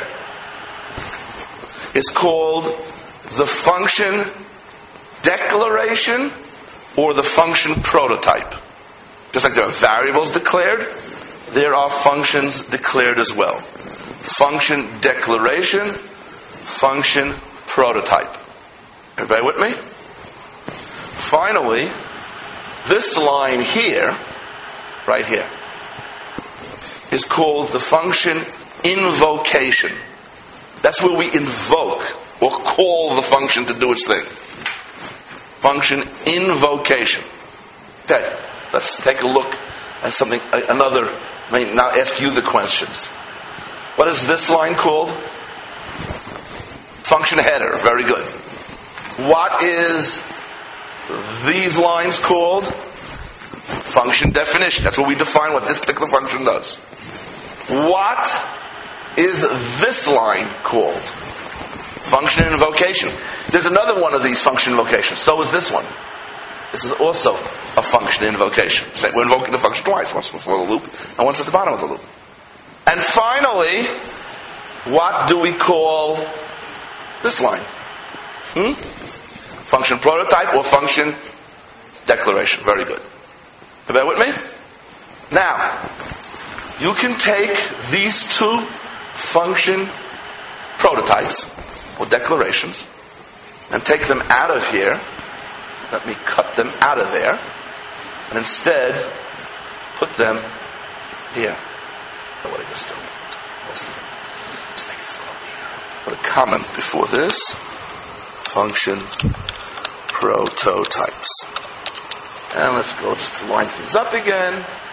is called the function declaration or the function prototype. Just like there are variables declared, there are functions declared as well. Function declaration, function prototype. Everybody with me? Finally, this line here, right here, is called the function invocation. That's where we invoke or call the function to do its thing. Function invocation. Okay, let's take a look at something, another, now ask you the questions. What is this line called? Function header, very good. What is these lines called? Function definition. That's where we define what this particular function does. What is this line called? Function invocation. There's another one of these function invocations. So is this one. This is also a function invocation. We're invoking the function twice. Once before the loop and once at the bottom of the loop. And finally, what do we call this line? Function prototype or function declaration. Very good. Everybody with me? Now, you can take these two function prototypes or declarations and take them out of here. Let me cut them out of there and instead put them here. Oh, what I just do? Let's make this a little here. Put a comment before this. Function prototypes. And let's go just to line things up again.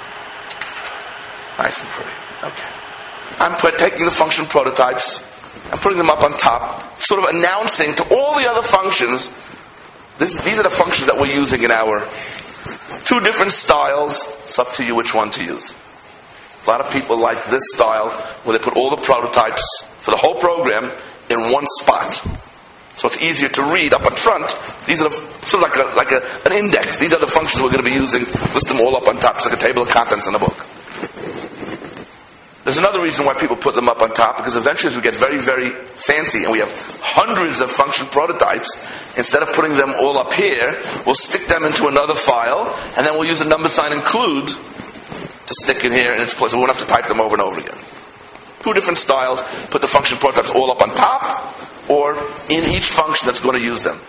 Nice and pretty. Okay. I'm taking the function prototypes and putting them up on top, sort of announcing to all the other functions, these are the functions that we're using in our two different styles. It's up to you which one to use. A lot of people like this style where they put all the prototypes for the whole program in one spot. So it's easier to read up in front. These are sort of like an index. These are the functions we're going to be using. List them all up on top. It's like a table of contents in a book. There's another reason why people put them up on top, because eventually as we get very, very fancy and we have hundreds of function prototypes, instead of putting them all up here, we'll stick them into another file, and then we'll use a number sign include to stick in here in its place. We won't have to type them over and over again. Two different styles. Put the function prototypes all up on top, or in each function that's going to use them.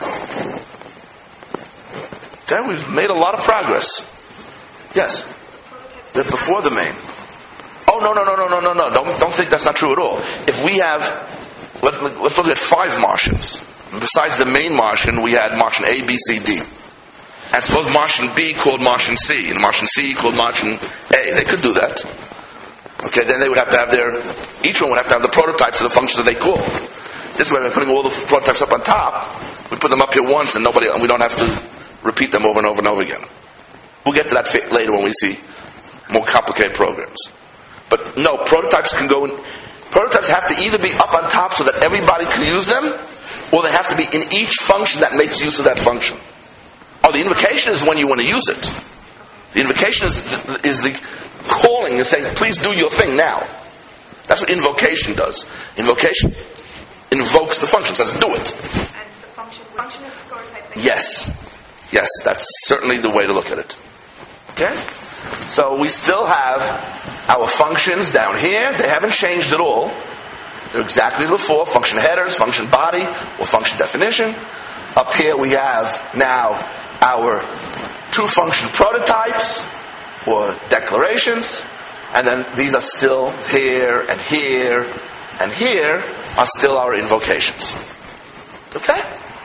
Okay, we've made a lot of progress. Yes? They're before the main. Oh, no. Don't think that's not true at all. If we have, let's suppose we had 5 Martians. And besides the main Martian, we had Martian A, B, C, D. And suppose Martian B called Martian C, and Martian C called Martian A. They could do that. Okay, then they would have to have each one would have to have the prototypes of the functions that they call. This way, by putting all the prototypes up on top, we put them up here once, and we don't have to repeat them over and over and over again. We'll get to that later when we see more complicated programs. But no, prototypes can go in. Prototypes have to either be up on top so that everybody can use them, or they have to be in each function that makes use of that function. Oh, the invocation is when you want to use it. The invocation is the calling and saying, please do your thing now. That's what invocation does. Invocation invokes the function, says do it. And the function is the prototype. Yes, that's certainly the way to look at it. Okay? So we still have our functions down here. They haven't changed at all. They're exactly as before. Function headers, function body, or function definition. Up here we have now our 2 function prototypes, or declarations. And then these are still here and here and here are still our invocations. Okay?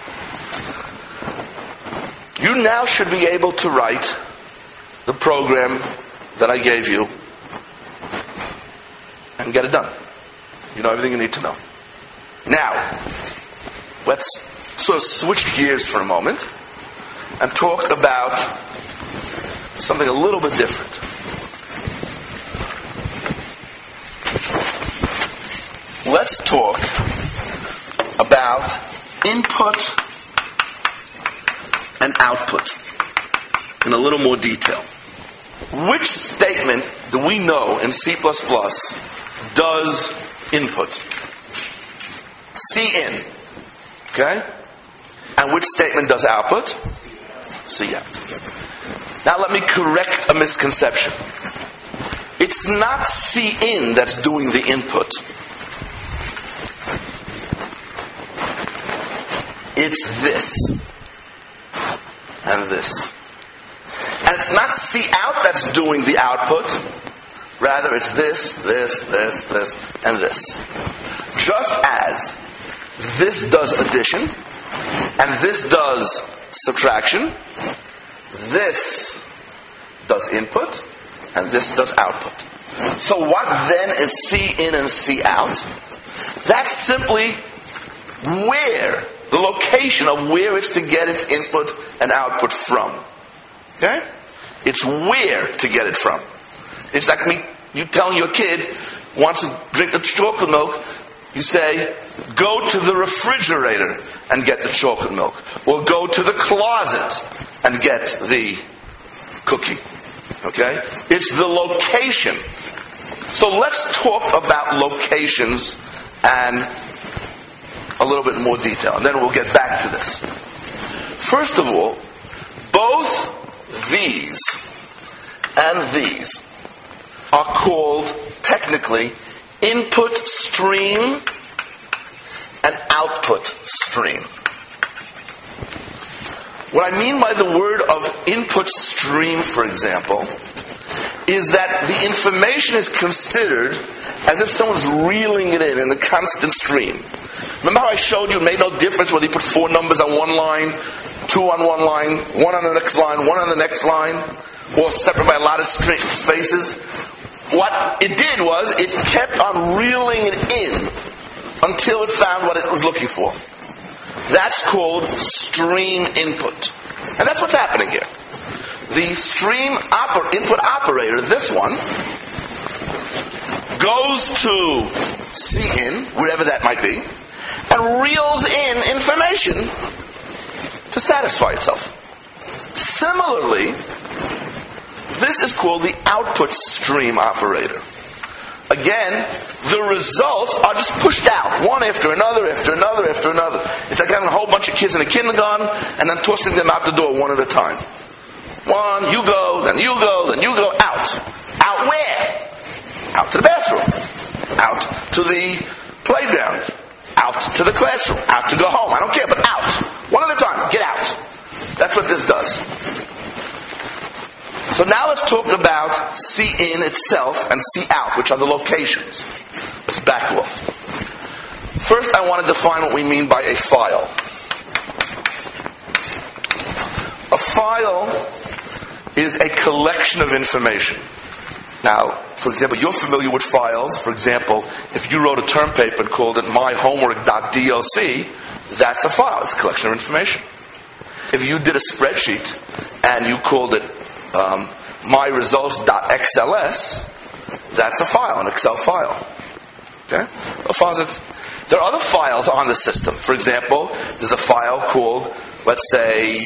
You now should be able to write the program that I gave you and get it done. You know everything you need to know. Now, let's sort of switch gears for a moment and talk about something a little bit different. Let's talk about input and output in a little more detail. Which statement do we know in C++ does input? Cin. Okay? And which statement does output? Cout. Now let me correct a misconception. It's not Cin that's doing the input. It's this. And this. And it's not Cout that's doing the output. Rather, it's this, and this. Just as this does addition, and this does subtraction, this does input, and this does output. So what then is Cin and Cout? That's simply where, the location of where it's to get its input and output from. Okay? It's where to get it from. It's like you telling your kid wants to drink the chocolate milk, you say, go to the refrigerator and get the chocolate milk. Or go to the closet and get the cookie. Okay? It's the location. So let's talk about locations and a little bit more detail. And then we'll get back to this. First of all, both these and these are called, technically, input stream and output stream. What I mean by the word of input stream, for example, is that the information is considered as if someone's reeling it in a constant stream. Remember how I showed you it made no difference whether you put 4 numbers on one line, 2 on one line, 1 on the next line, 1 on the next line, or separate by a lot of spaces? What it did was it kept on reeling it in until it found what it was looking for. That's called stream input. And that's what's happening here. The stream input operator, this one, goes to cin, wherever that might be, and reels in information to satisfy itself. Similarly, this is called the output stream operator. Again, the results are just pushed out, one after another, after another, after another. It's like having a whole bunch of kids in a kindergarten and then tossing them out the door one at a time. One, you go, then you go, then you go, out. Out where? Out to the bathroom. Out to the playground. Out to the classroom. Out to go home. I don't care, but out. One at a time. Get out. That's what this does. So now let's talk about cin itself and cout, which are the locations. Let's back off. First, I want to define what we mean by a file. A file is a collection of information. Now, for example, you're familiar with files. For example, if you wrote a term paper and called it myhomework.doc, that's a file. It's a collection of information. If you did a spreadsheet and you called it myresults.xls, that's a file, an Excel file. Okay? There are other files on the system. For example, there's a file called, let's say,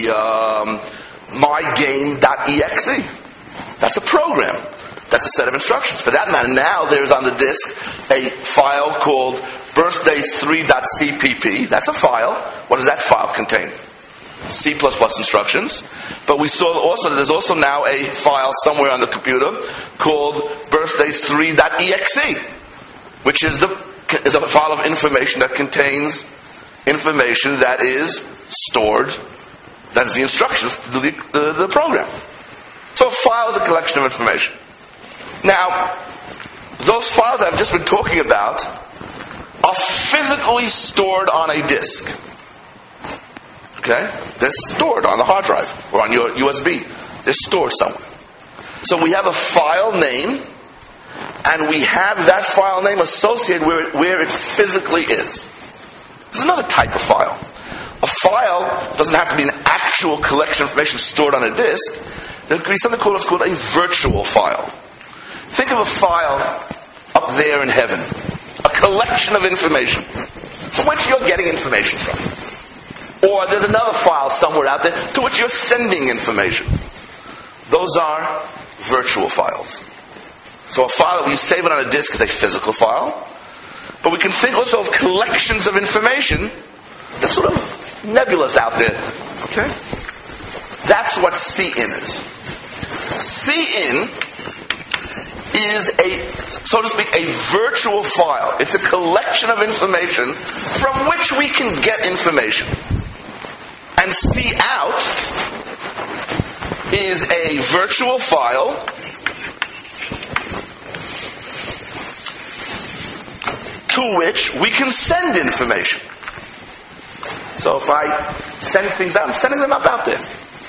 mygame.exe. That's a program. That's a set of instructions. For that matter, now there's on the disk a file called birthdays3.cpp. That's a file. What does that file contain? C++ instructions. But we saw also that there's also now a file somewhere on the computer called birthdays3.exe, which is a file of information that contains information that is stored. That is the instructions to do the program. So a file is a collection of information. Now, those files that I've just been talking about are physically stored on a disk. Okay? They're stored on the hard drive or on your USB. They're stored somewhere. So we have a file name, and we have that file name associated where it physically is. There's another type of file. A file doesn't have to be an actual collection of information stored on a disk. There could be something called what's called a virtual file. Think of a file up there in heaven. A collection of information from which you're getting information from. Or there's another file somewhere out there to which you're sending information. Those are virtual files. So a file, when you save it on a disk, is a physical file. But we can think also of collections of information that's sort of nebulous out there. Okay? That's what cin is. Cin is so to speak, a virtual file. It's a collection of information from which we can get information. And cout is a virtual file to which we can send information. So if I send things out, I'm sending them up out there.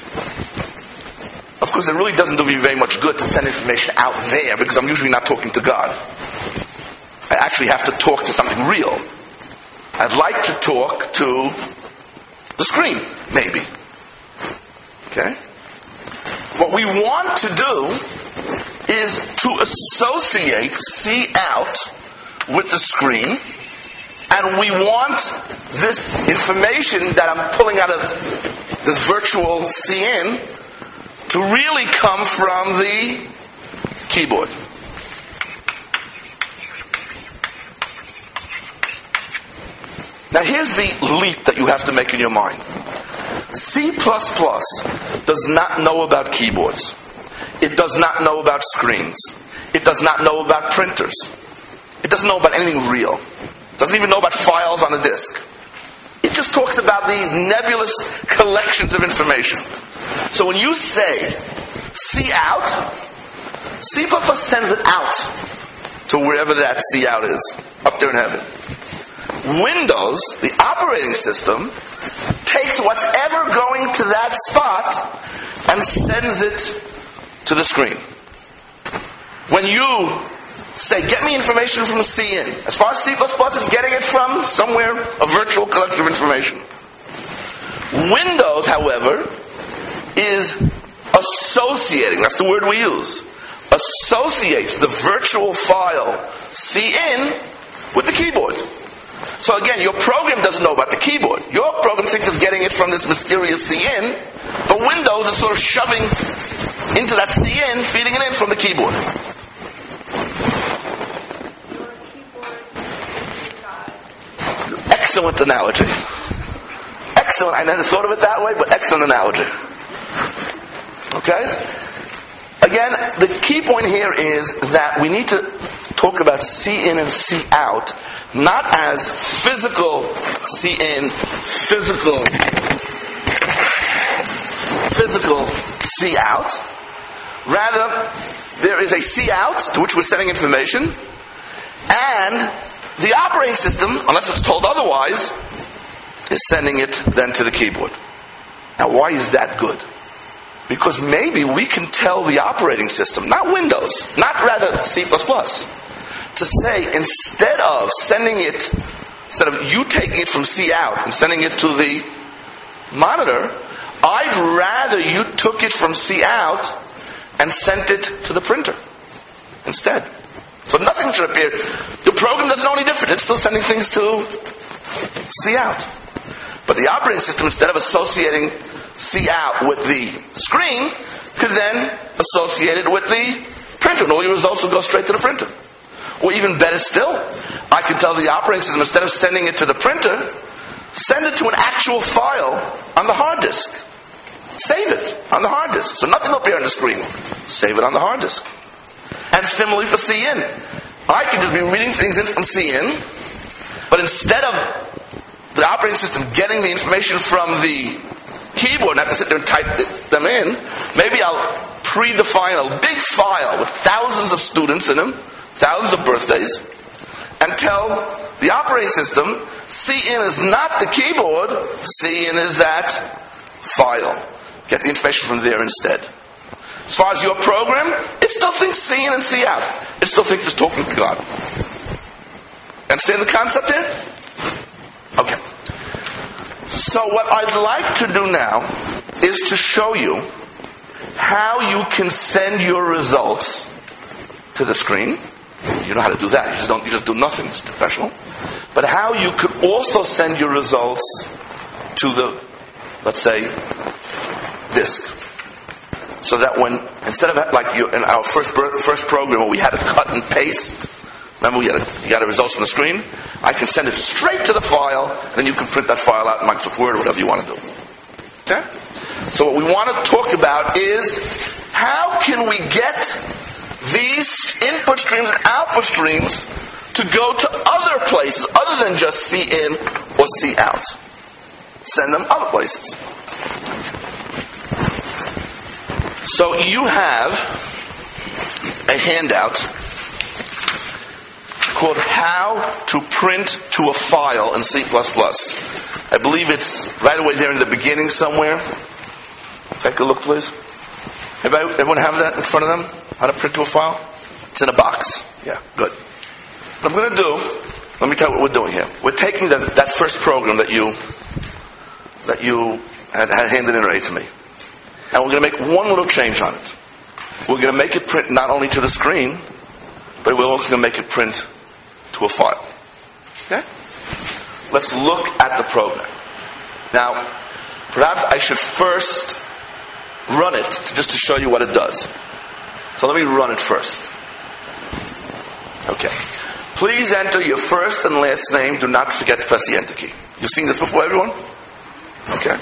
Of course, it really doesn't do me very much good to send information out there because I'm usually not talking to God. I actually have to talk to something real. I'd like to talk to the screen, maybe. Okay? What we want to do is to associate cout with the screen, and we want this information that I'm pulling out of this virtual cin to really come from the keyboard. Now here's the leap that you have to make in your mind. C++ does not know about keyboards. It does not know about screens. It does not know about printers. It doesn't know about anything real. It doesn't even know about files on a disk. It just talks about these nebulous collections of information. So when you say cout, C++ sends it out to wherever that cout is, up there in heaven. Windows, the operating system, takes what's ever going to that spot and sends it to the screen. When you say, get me information from cin, as far as C++, it's getting it from somewhere, a virtual collection of information. Windows, however, is associating, that's the word we use, associates the virtual file cin with the keyboard. So again, your program doesn't know about the keyboard. Your program thinks of getting it from this mysterious cin, but Windows is sort of shoving into that cin, feeding it in from the keyboard. Your keyboard is God. Excellent analogy. Excellent. I never thought of it that way, but excellent analogy. Okay? Again, the key point here is that we need to talk about C-in and C-out, not as physical C-in, physical C-out. Rather, there is a C-out to which we're sending information, and the operating system, unless it's told otherwise, is sending it then to the keyboard. Now, why is that good? Because maybe we can tell the operating system, not Windows, not rather C++, to say instead of you taking it from C out and sending it to the monitor, I'd rather you took it from C out and sent it to the printer instead. So nothing should appear. The program doesn't know any different. It's still sending things to C out. But the operating system, instead of associating C out with the screen, could then associate it with the printer, and all your results will go straight to the printer. Or even better still, I can tell the operating system, instead of sending it to the printer, send it to an actual file on the hard disk. Save it on the hard disk. So nothing will appear on the screen. Save it on the hard disk. And similarly for CN. I can just be reading things in from CN, but instead of the operating system getting the information from the keyboard and have to sit there and type them in, maybe I'll predefine a big file with thousands of students in them, thousands of birthdays, and tell the operating system, CN is not the keyboard, CN is that file. Get the information from there instead. As far as your program, it still thinks CN and C out. It still thinks it's talking to God. Understand the concept here? Okay. So what I'd like to do now is to show you how you can send your results to the screen. You know how to do that. You just do nothing. It's professional. But how you could also send your results to the, let's say, disk. So that when, instead of like in our first program where we had to cut and paste, remember you got the results on the screen? I can send it straight to the file, and then you can print that file out in Microsoft Word or whatever you want to do. Okay? So what we want to talk about is how can we get these input streams and output streams to go to other places other than just C in or C out. Send them other places. So you have a handout called How to Print to a File in C++. I believe it's right away there in the beginning somewhere. Take a look, please. Everyone have that in front of them? How to print to a file? It's in a box. Yeah, good. What I'm going to do, let me tell you what we're doing here. We're taking that first program that you had handed in ready to me. And we're going to make one little change on it. We're going to make it print not only to the screen, but we're also going to make it print to a file. Okay? Let's look at the program. Now, perhaps I should first run it just to show you what it does. So let me run it first. Okay. Please enter your first and last name. Do not forget to press the Enter key. You've seen this before, everyone? Okay.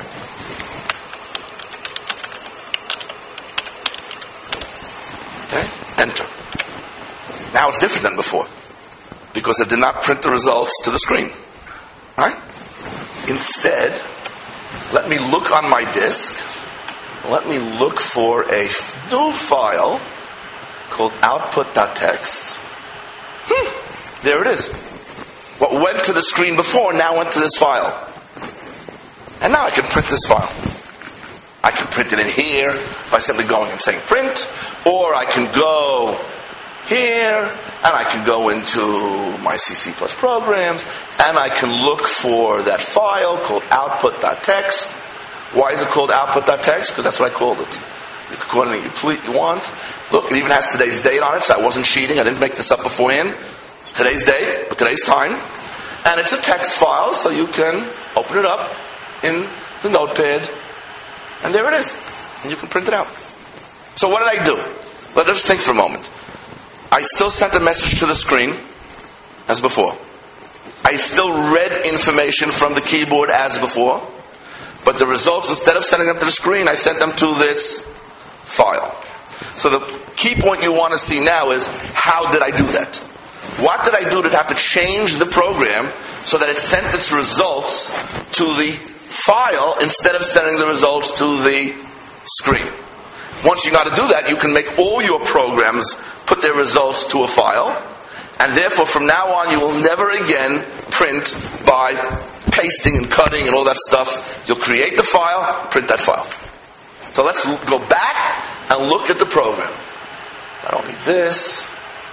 Okay. Enter. Now it's different than before because it did not print the results to the screen. Right? Instead, let me look on my disk. Let me look for a new file called output.txt. There it is. What went to the screen before now went to this file. And now I can print this file. I can print it in here by simply going and saying print, or I can go here, and I can go into my C++ programs, and I can look for that file called output.txt. Why is it called output.txt? Because that's what I called it. You can call it anything you want. Look, it even has today's date on it, so I wasn't cheating. I didn't make this up beforehand. Today's date, but today's time. And it's a text file, so you can open it up in the notepad. And there it is. And you can print it out. So what did I do? Let us think for a moment. I still sent a message to the screen, as before. I still read information from the keyboard as before. But the results, instead of sending them to the screen, I sent them to this file. So the key point you want to see now is, how did I do that? What did I do to have to change the program so that it sent its results to the file instead of sending the results to the screen? Once you know how to do that, you can make all your programs put their results to a file, and therefore from now on you will never again print by pasting and cutting and all that stuff. You'll create the file, print that file. So let's go back and look at the program. I don't need this.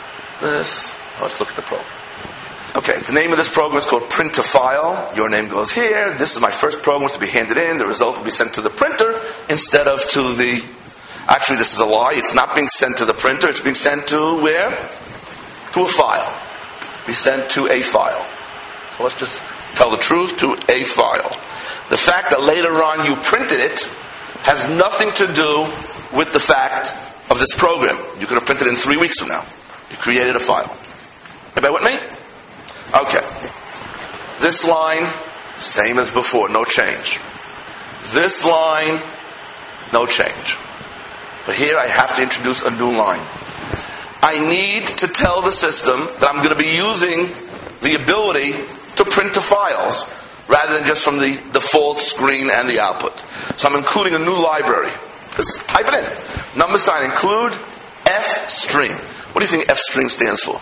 Let's look at the program. Okay, the name of this program is called Print to File. Your name goes here. This is my first program to be handed in. The result will be sent to the printer instead of to the... Actually, this is a lie. It's not being sent to the printer. It's being sent to where? To a file. Be sent to a file. So let's just tell the truth, to a file. The fact that later on you printed it has nothing to do with the fact of this program. You could have printed it in 3 weeks from now. You created a file. Everybody with me? Okay. This line, same as before, no change. This line, no change. But here I have to introduce a new line. I need to tell the system that I'm going to be using the ability to print to files rather than just from the default screen and the output. So I'm including a new library. Just type it in. Number sign include F-stream. What do you think F-stream stands for?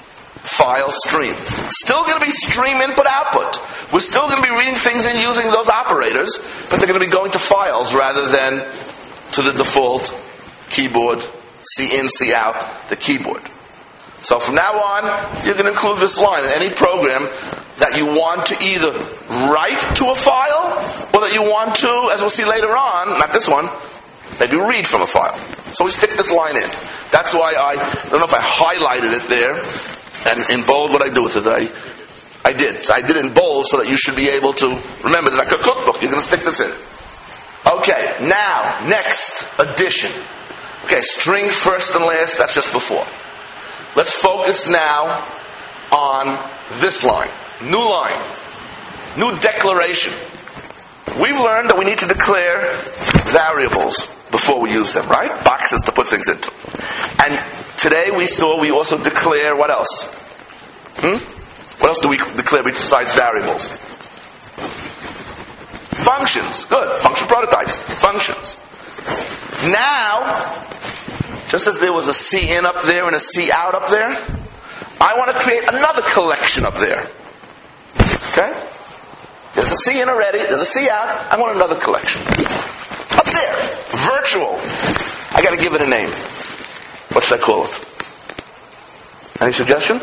File stream. Still going to be stream input output. We're still going to be reading things in using those operators, but they're going to be going to files rather than to the default keyboard, C in, C out, the keyboard. So from now on, you're going to include this line in any program that you want to either write to a file or that you want to, as we'll see later on, not this one, maybe read from a file. So we stick this line in. That's why I don't know if I highlighted it there and in bold what I do with it. I did. So I did in bold so that you should be able to remember that like a cookbook. You're going to stick this in. Okay, now, next addition. Okay, string first and last, that's just before. Let's focus now on this line. New line. New declaration. We've learned that we need to declare variables before we use them, right? Boxes to put things into. And today we also declare what else? What else do we declare besides variables? Functions. Good. Function prototypes. Functions. Now, just as there was a C in up there and a C out up there, I want to create another collection up there. Okay? There's a C in already, there's a C out, I want another collection. Up there. Virtual. I got to give it a name. What should I call it? Any suggestion?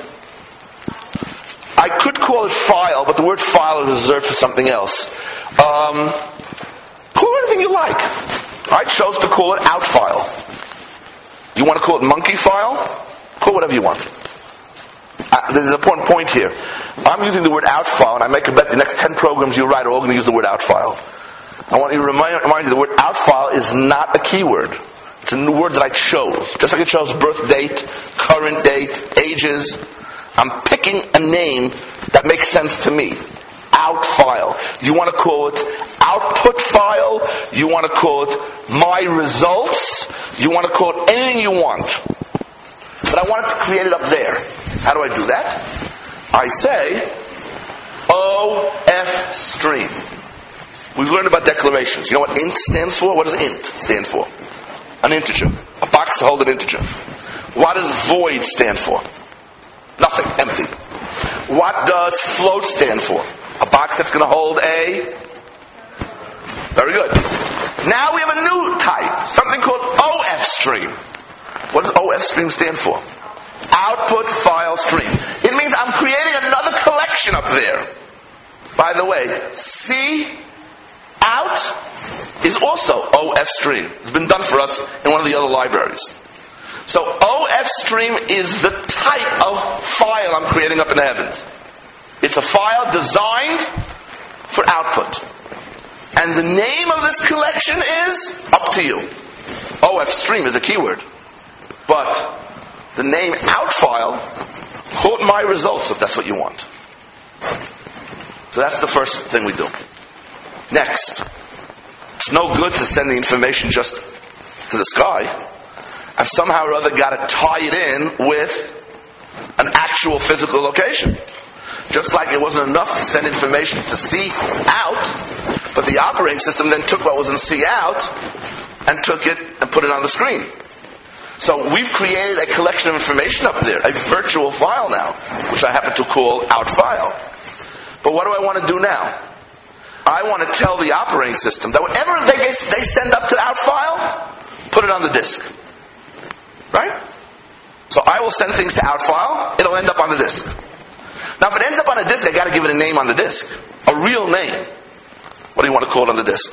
I could call it file, but the word file is reserved for something else. Call it anything you like. I chose to call it out file. You want to call it monkey file? Call whatever you want. There's an important point here. I'm using the word out file, and I make a bet the next 10 programs you write are all going to use the word out file. I want you to remind you the word out file is not a keyword. It's a new word that I chose. Just like I chose birth date, current date, ages. I'm picking a name that makes sense to me. Out file. You want to call it output file. You want to call it my results. You want to call it anything you want. But I want it to create it up there. How do I do that? I say OF stream. We've learned about declarations. You know what int stands for? What does int stand for? An integer. A box to hold an integer. What does void stand for? Nothing. Empty. What does float stand for? A box that's going to hold a... Very good. Now we have a new type. Something called OF stream. What does OF stream stand for? Output file stream. It means I'm creating another collection up there. By the way, C out is also OFStream. It's been done for us in one of the other libraries. So OFStream is the type of file I'm creating up in the heavens. It's a file designed for output. And the name of this collection is up to you. OFStream is a keyword. But the name out file, quote my results if that's what you want. So that's the first thing we do. Next, it's no good to send the information just to the sky. I've somehow or other got to tie it in with an actual physical location. Just like it wasn't enough to send information to see out, but the operating system then took what was in see out and took it and put it on the screen. So we've created a collection of information up there, a virtual file now, which I happen to call out file. But what do I want to do now? I want to tell the operating system that whatever they send up to the out file, put it on the disk. Right? So I will send things to out file, it'll end up on the disk. Now if it ends up on a disk, I got to give it a name on the disk. A real name. What do you want to call it on the disk?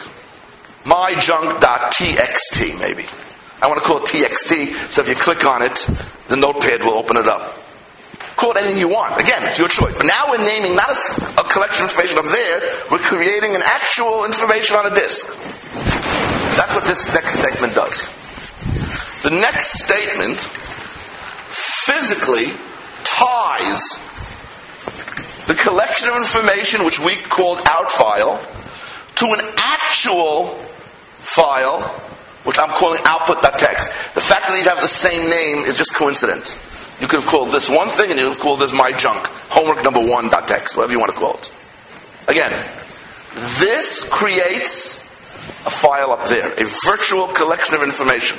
myjunk.txt maybe. I want to call it txt, so if you click on it, the notepad will open it up. Call it anything you want. Again, it's your choice. But now we're naming not a collection of information up there, we're creating an actual information on a disk. That's what this next statement does. The next statement physically ties the collection of information, which we called out file, to an actual file, which I'm calling output.txt. The fact that these have the same name is just coincident. You could have called this one thing and you could have called this my junk, homework number 1.txt, whatever you want to call it. Again, this creates a file up there, a virtual collection of information.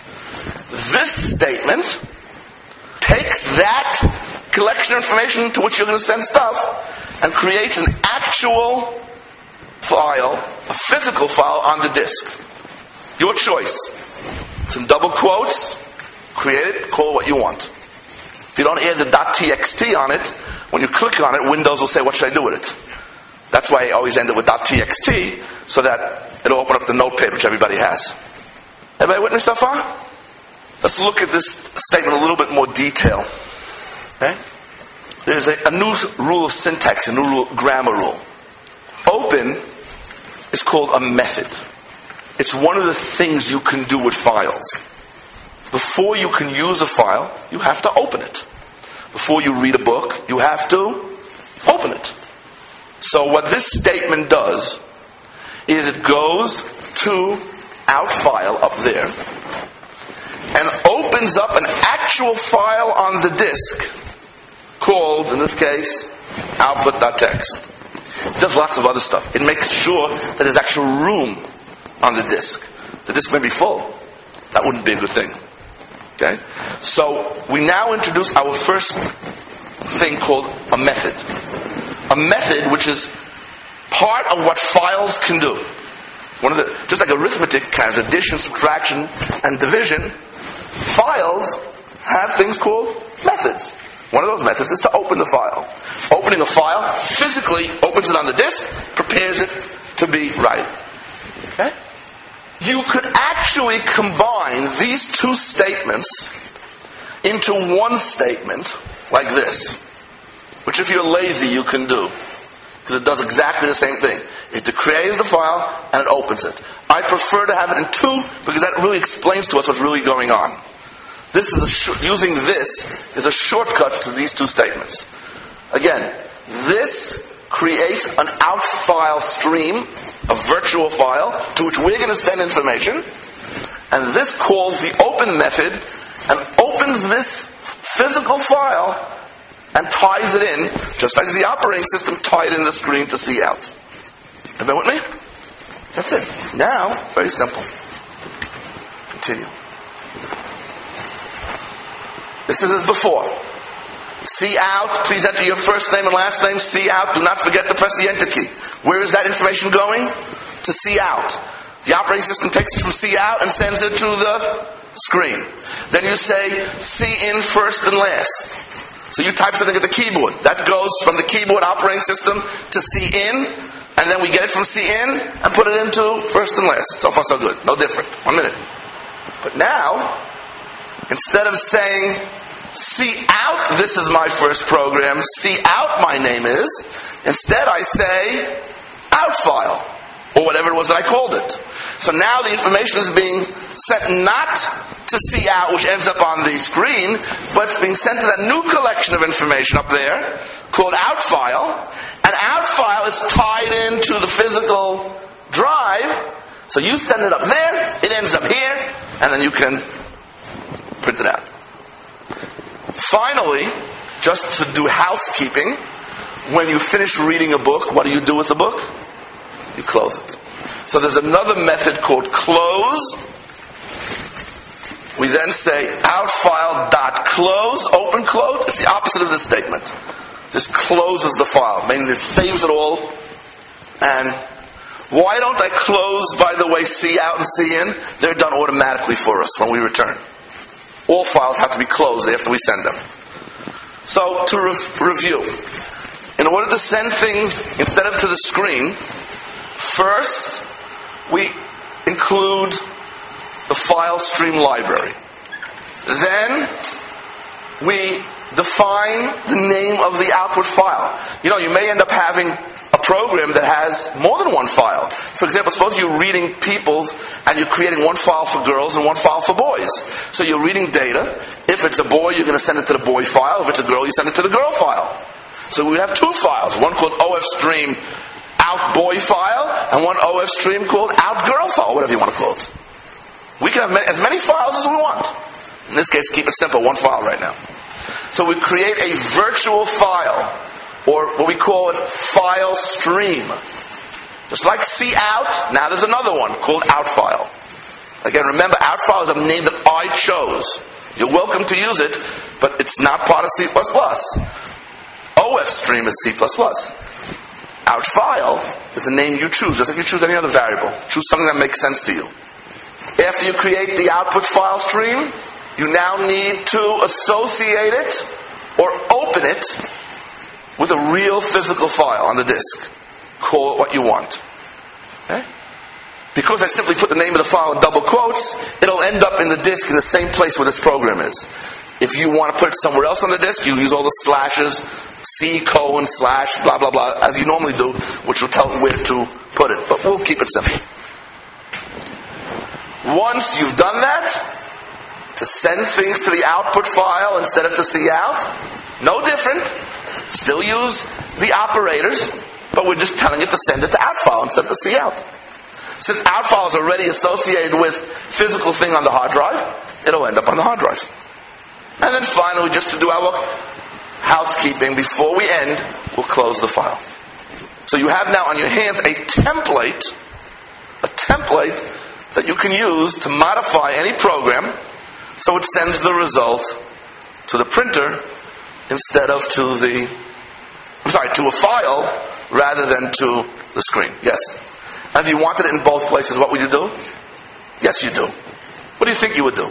This statement takes that collection of information to which you're going to send stuff and creates an actual file, a physical file on the disk. Your choice. It's in double quotes. Create it, call it what you want. If you don't add the .txt on it, when you click on it, Windows will say, what should I do with it? That's why I always end it with .txt, so that it'll open up the notepad, which everybody has. Everybody with me so far? Let's look at this statement in a little bit more detail. Okay? There's a new rule of syntax, a new grammar rule. Open is called a method. It's one of the things you can do with files. Before you can use a file, you have to open it. Before you read a book, you have to open it. So what this statement does is it goes to out file up there and opens up an actual file on the disk called, in this case, output.txt. It does lots of other stuff. It makes sure that there's actual room on the disk. The disk may be full. That wouldn't be a good thing. Okay? So we now introduce our first thing called a method. A method which is part of what files can do. Just like arithmetic has addition, subtraction, and division, files have things called methods. One of those methods is to open the file. Opening a file physically opens it on the disk, prepares it to be read. Okay? You could actually combine these two statements into one statement like this, which if you're lazy you can do, because it does exactly the same thing. It declares the file and it opens it. I prefer to have it in two because that really explains to us what's really going on. This is using this is a shortcut to these two statements. Again, this creates an out file stream, a virtual file, to which we're going to send information. And this calls the open method and opens this physical file and ties it in, just like the operating system tied in the screen to see out. Everybody with me? That's it. Now, very simple. Continue. This is as before. See out, please enter your first name and last name. See out, do not forget to press the enter key. Where is that information going? To see out. The operating system takes it from see out and sends it to the screen. Then you say see in first and last. So you type something at the keyboard. That goes from the keyboard operating system to see in And then we get it from CIN and put it into first and last. So far so good. No different. 1 minute. But now, instead of saying, C out, this is my first program, C out, my name is, instead I say, out file, or whatever it was that I called it. So now the information is being sent not to C out, which ends up on the screen, but it's being sent to that new collection of information up there, called out file. And out file is tied into the physical drive, so you send it up there, it ends up here, and then you can print it out. Finally, just to do housekeeping, when you finish reading a book, what do you do with the book? You close it. So there's another method called close. We then say outfile.close, open quote. It's the opposite of this statement. This closes the file, meaning it saves it all. And why don't I close, by the way, C out and C in? They're done automatically for us when we return. All files have to be closed after we send them. So, to review. In order to send things, instead of to the screen, first, we include the file stream library. Then, we define the name of the output file. You may end up having a program that has more than one file. For example, suppose you're reading People's and you're creating one file for girls and one file for boys. So you're reading data. If it's a boy, you're going to send it to the boy file. If it's a girl, you send it to the girl file. So we have two files. One called OFStream out boy file and one OFStream called out girl file, whatever you want to call it. We can have as many files as we want. In this case, keep it simple, one file right now. So we create a virtual file, or what we call it, file stream. Just like C out, now there's another one called out file. Again, remember, out file is a name that I chose. You're welcome to use it, but it's not part of C++. OF stream is C++. Out file is a name you choose, just like you choose any other variable. Choose something that makes sense to you. After you create the output file stream, you now need to associate it or open it with a real physical file on the disk. Call it what you want. Okay? Because I simply put the name of the file in double quotes, it'll end up in the disk in the same place where this program is. If you want to put it somewhere else on the disk, you use all the slashes, C:/ blah blah blah, as you normally do, which will tell where to put it. But we'll keep it simple. Once you've done that, to send things to the output file instead of to C out, no different. Still use the operators, but we're just telling it to send it to out file instead of to C out. Since out file is already associated with physical thing on the hard drive, it'll end up on the hard drive. And then finally, just to do our housekeeping, before we end, we'll close the file. So you have now on your hands a template that you can use to modify any program so it sends the result to the printer instead of to a file rather than to the screen. Yes. And if you wanted it in both places, what would you do? Yes, you do. What do you think you would do?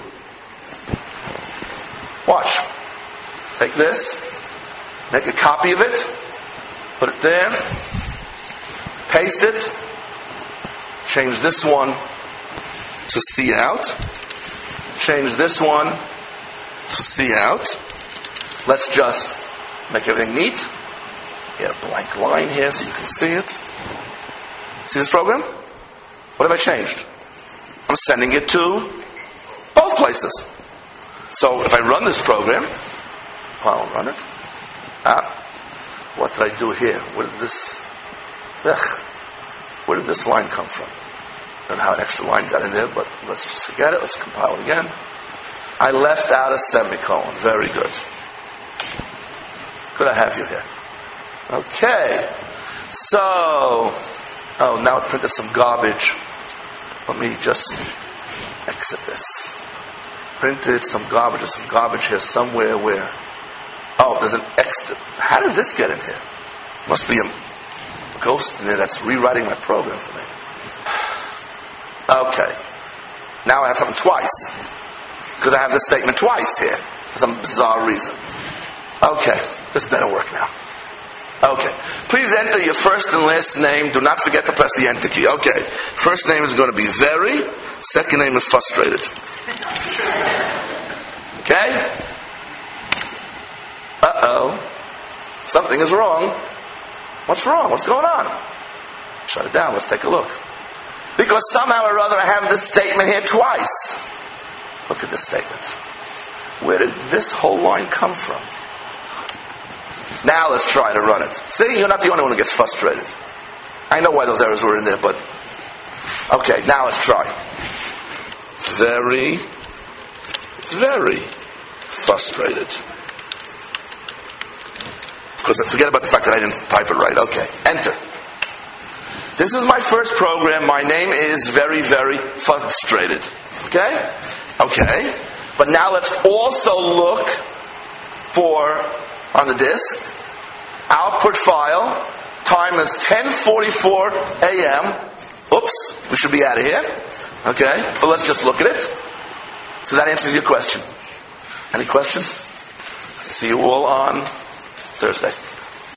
Watch. Take this, make a copy of it, put it there, paste it, change this one to C out, change this one to C out. Let's just make everything neat. Get a blank line here so you can see it. See this program? What have I changed? I'm sending it to both places. So if I run this program, I'll run it. What did I do here? Where did this line come from? I don't know how an extra line got in there, but let's just forget it. Let's compile it again. I left out a semicolon. Very good. Good I have you here. Okay. So, now it printed some garbage. Let me just exit this. Printed some garbage. There's some garbage here somewhere where... there's an extra... How did this get in here? Must be a ghost in there that's rewriting my program for me. Okay. Now I have something twice. Because I have this statement twice here. For some bizarre reason. Okay. This better work now. Okay. Please enter your first and last name. Do not forget to press the enter key. Okay. First name is going to be very. Second name is frustrated. Okay? Uh-oh. Something is wrong. What's wrong? What's going on? Shut it down. Let's take a look. Because somehow or other I have this statement here twice. Look at this statement. Where did this whole line come from? Now let's try to run it. See, you're not the only one who gets frustrated. I know why those errors were in there, but... Okay, now let's try. Very, very frustrated. Of course, forget about the fact that I didn't type it right. Okay, enter. This is my first program. My name is very, very frustrated. Okay? Okay. But now let's also look for, on the disk, output file. Time is 10:44 a.m. Oops, we should be out of here. Okay, but let's just look at it. So that answers your question. Any questions? See you all on Thursday.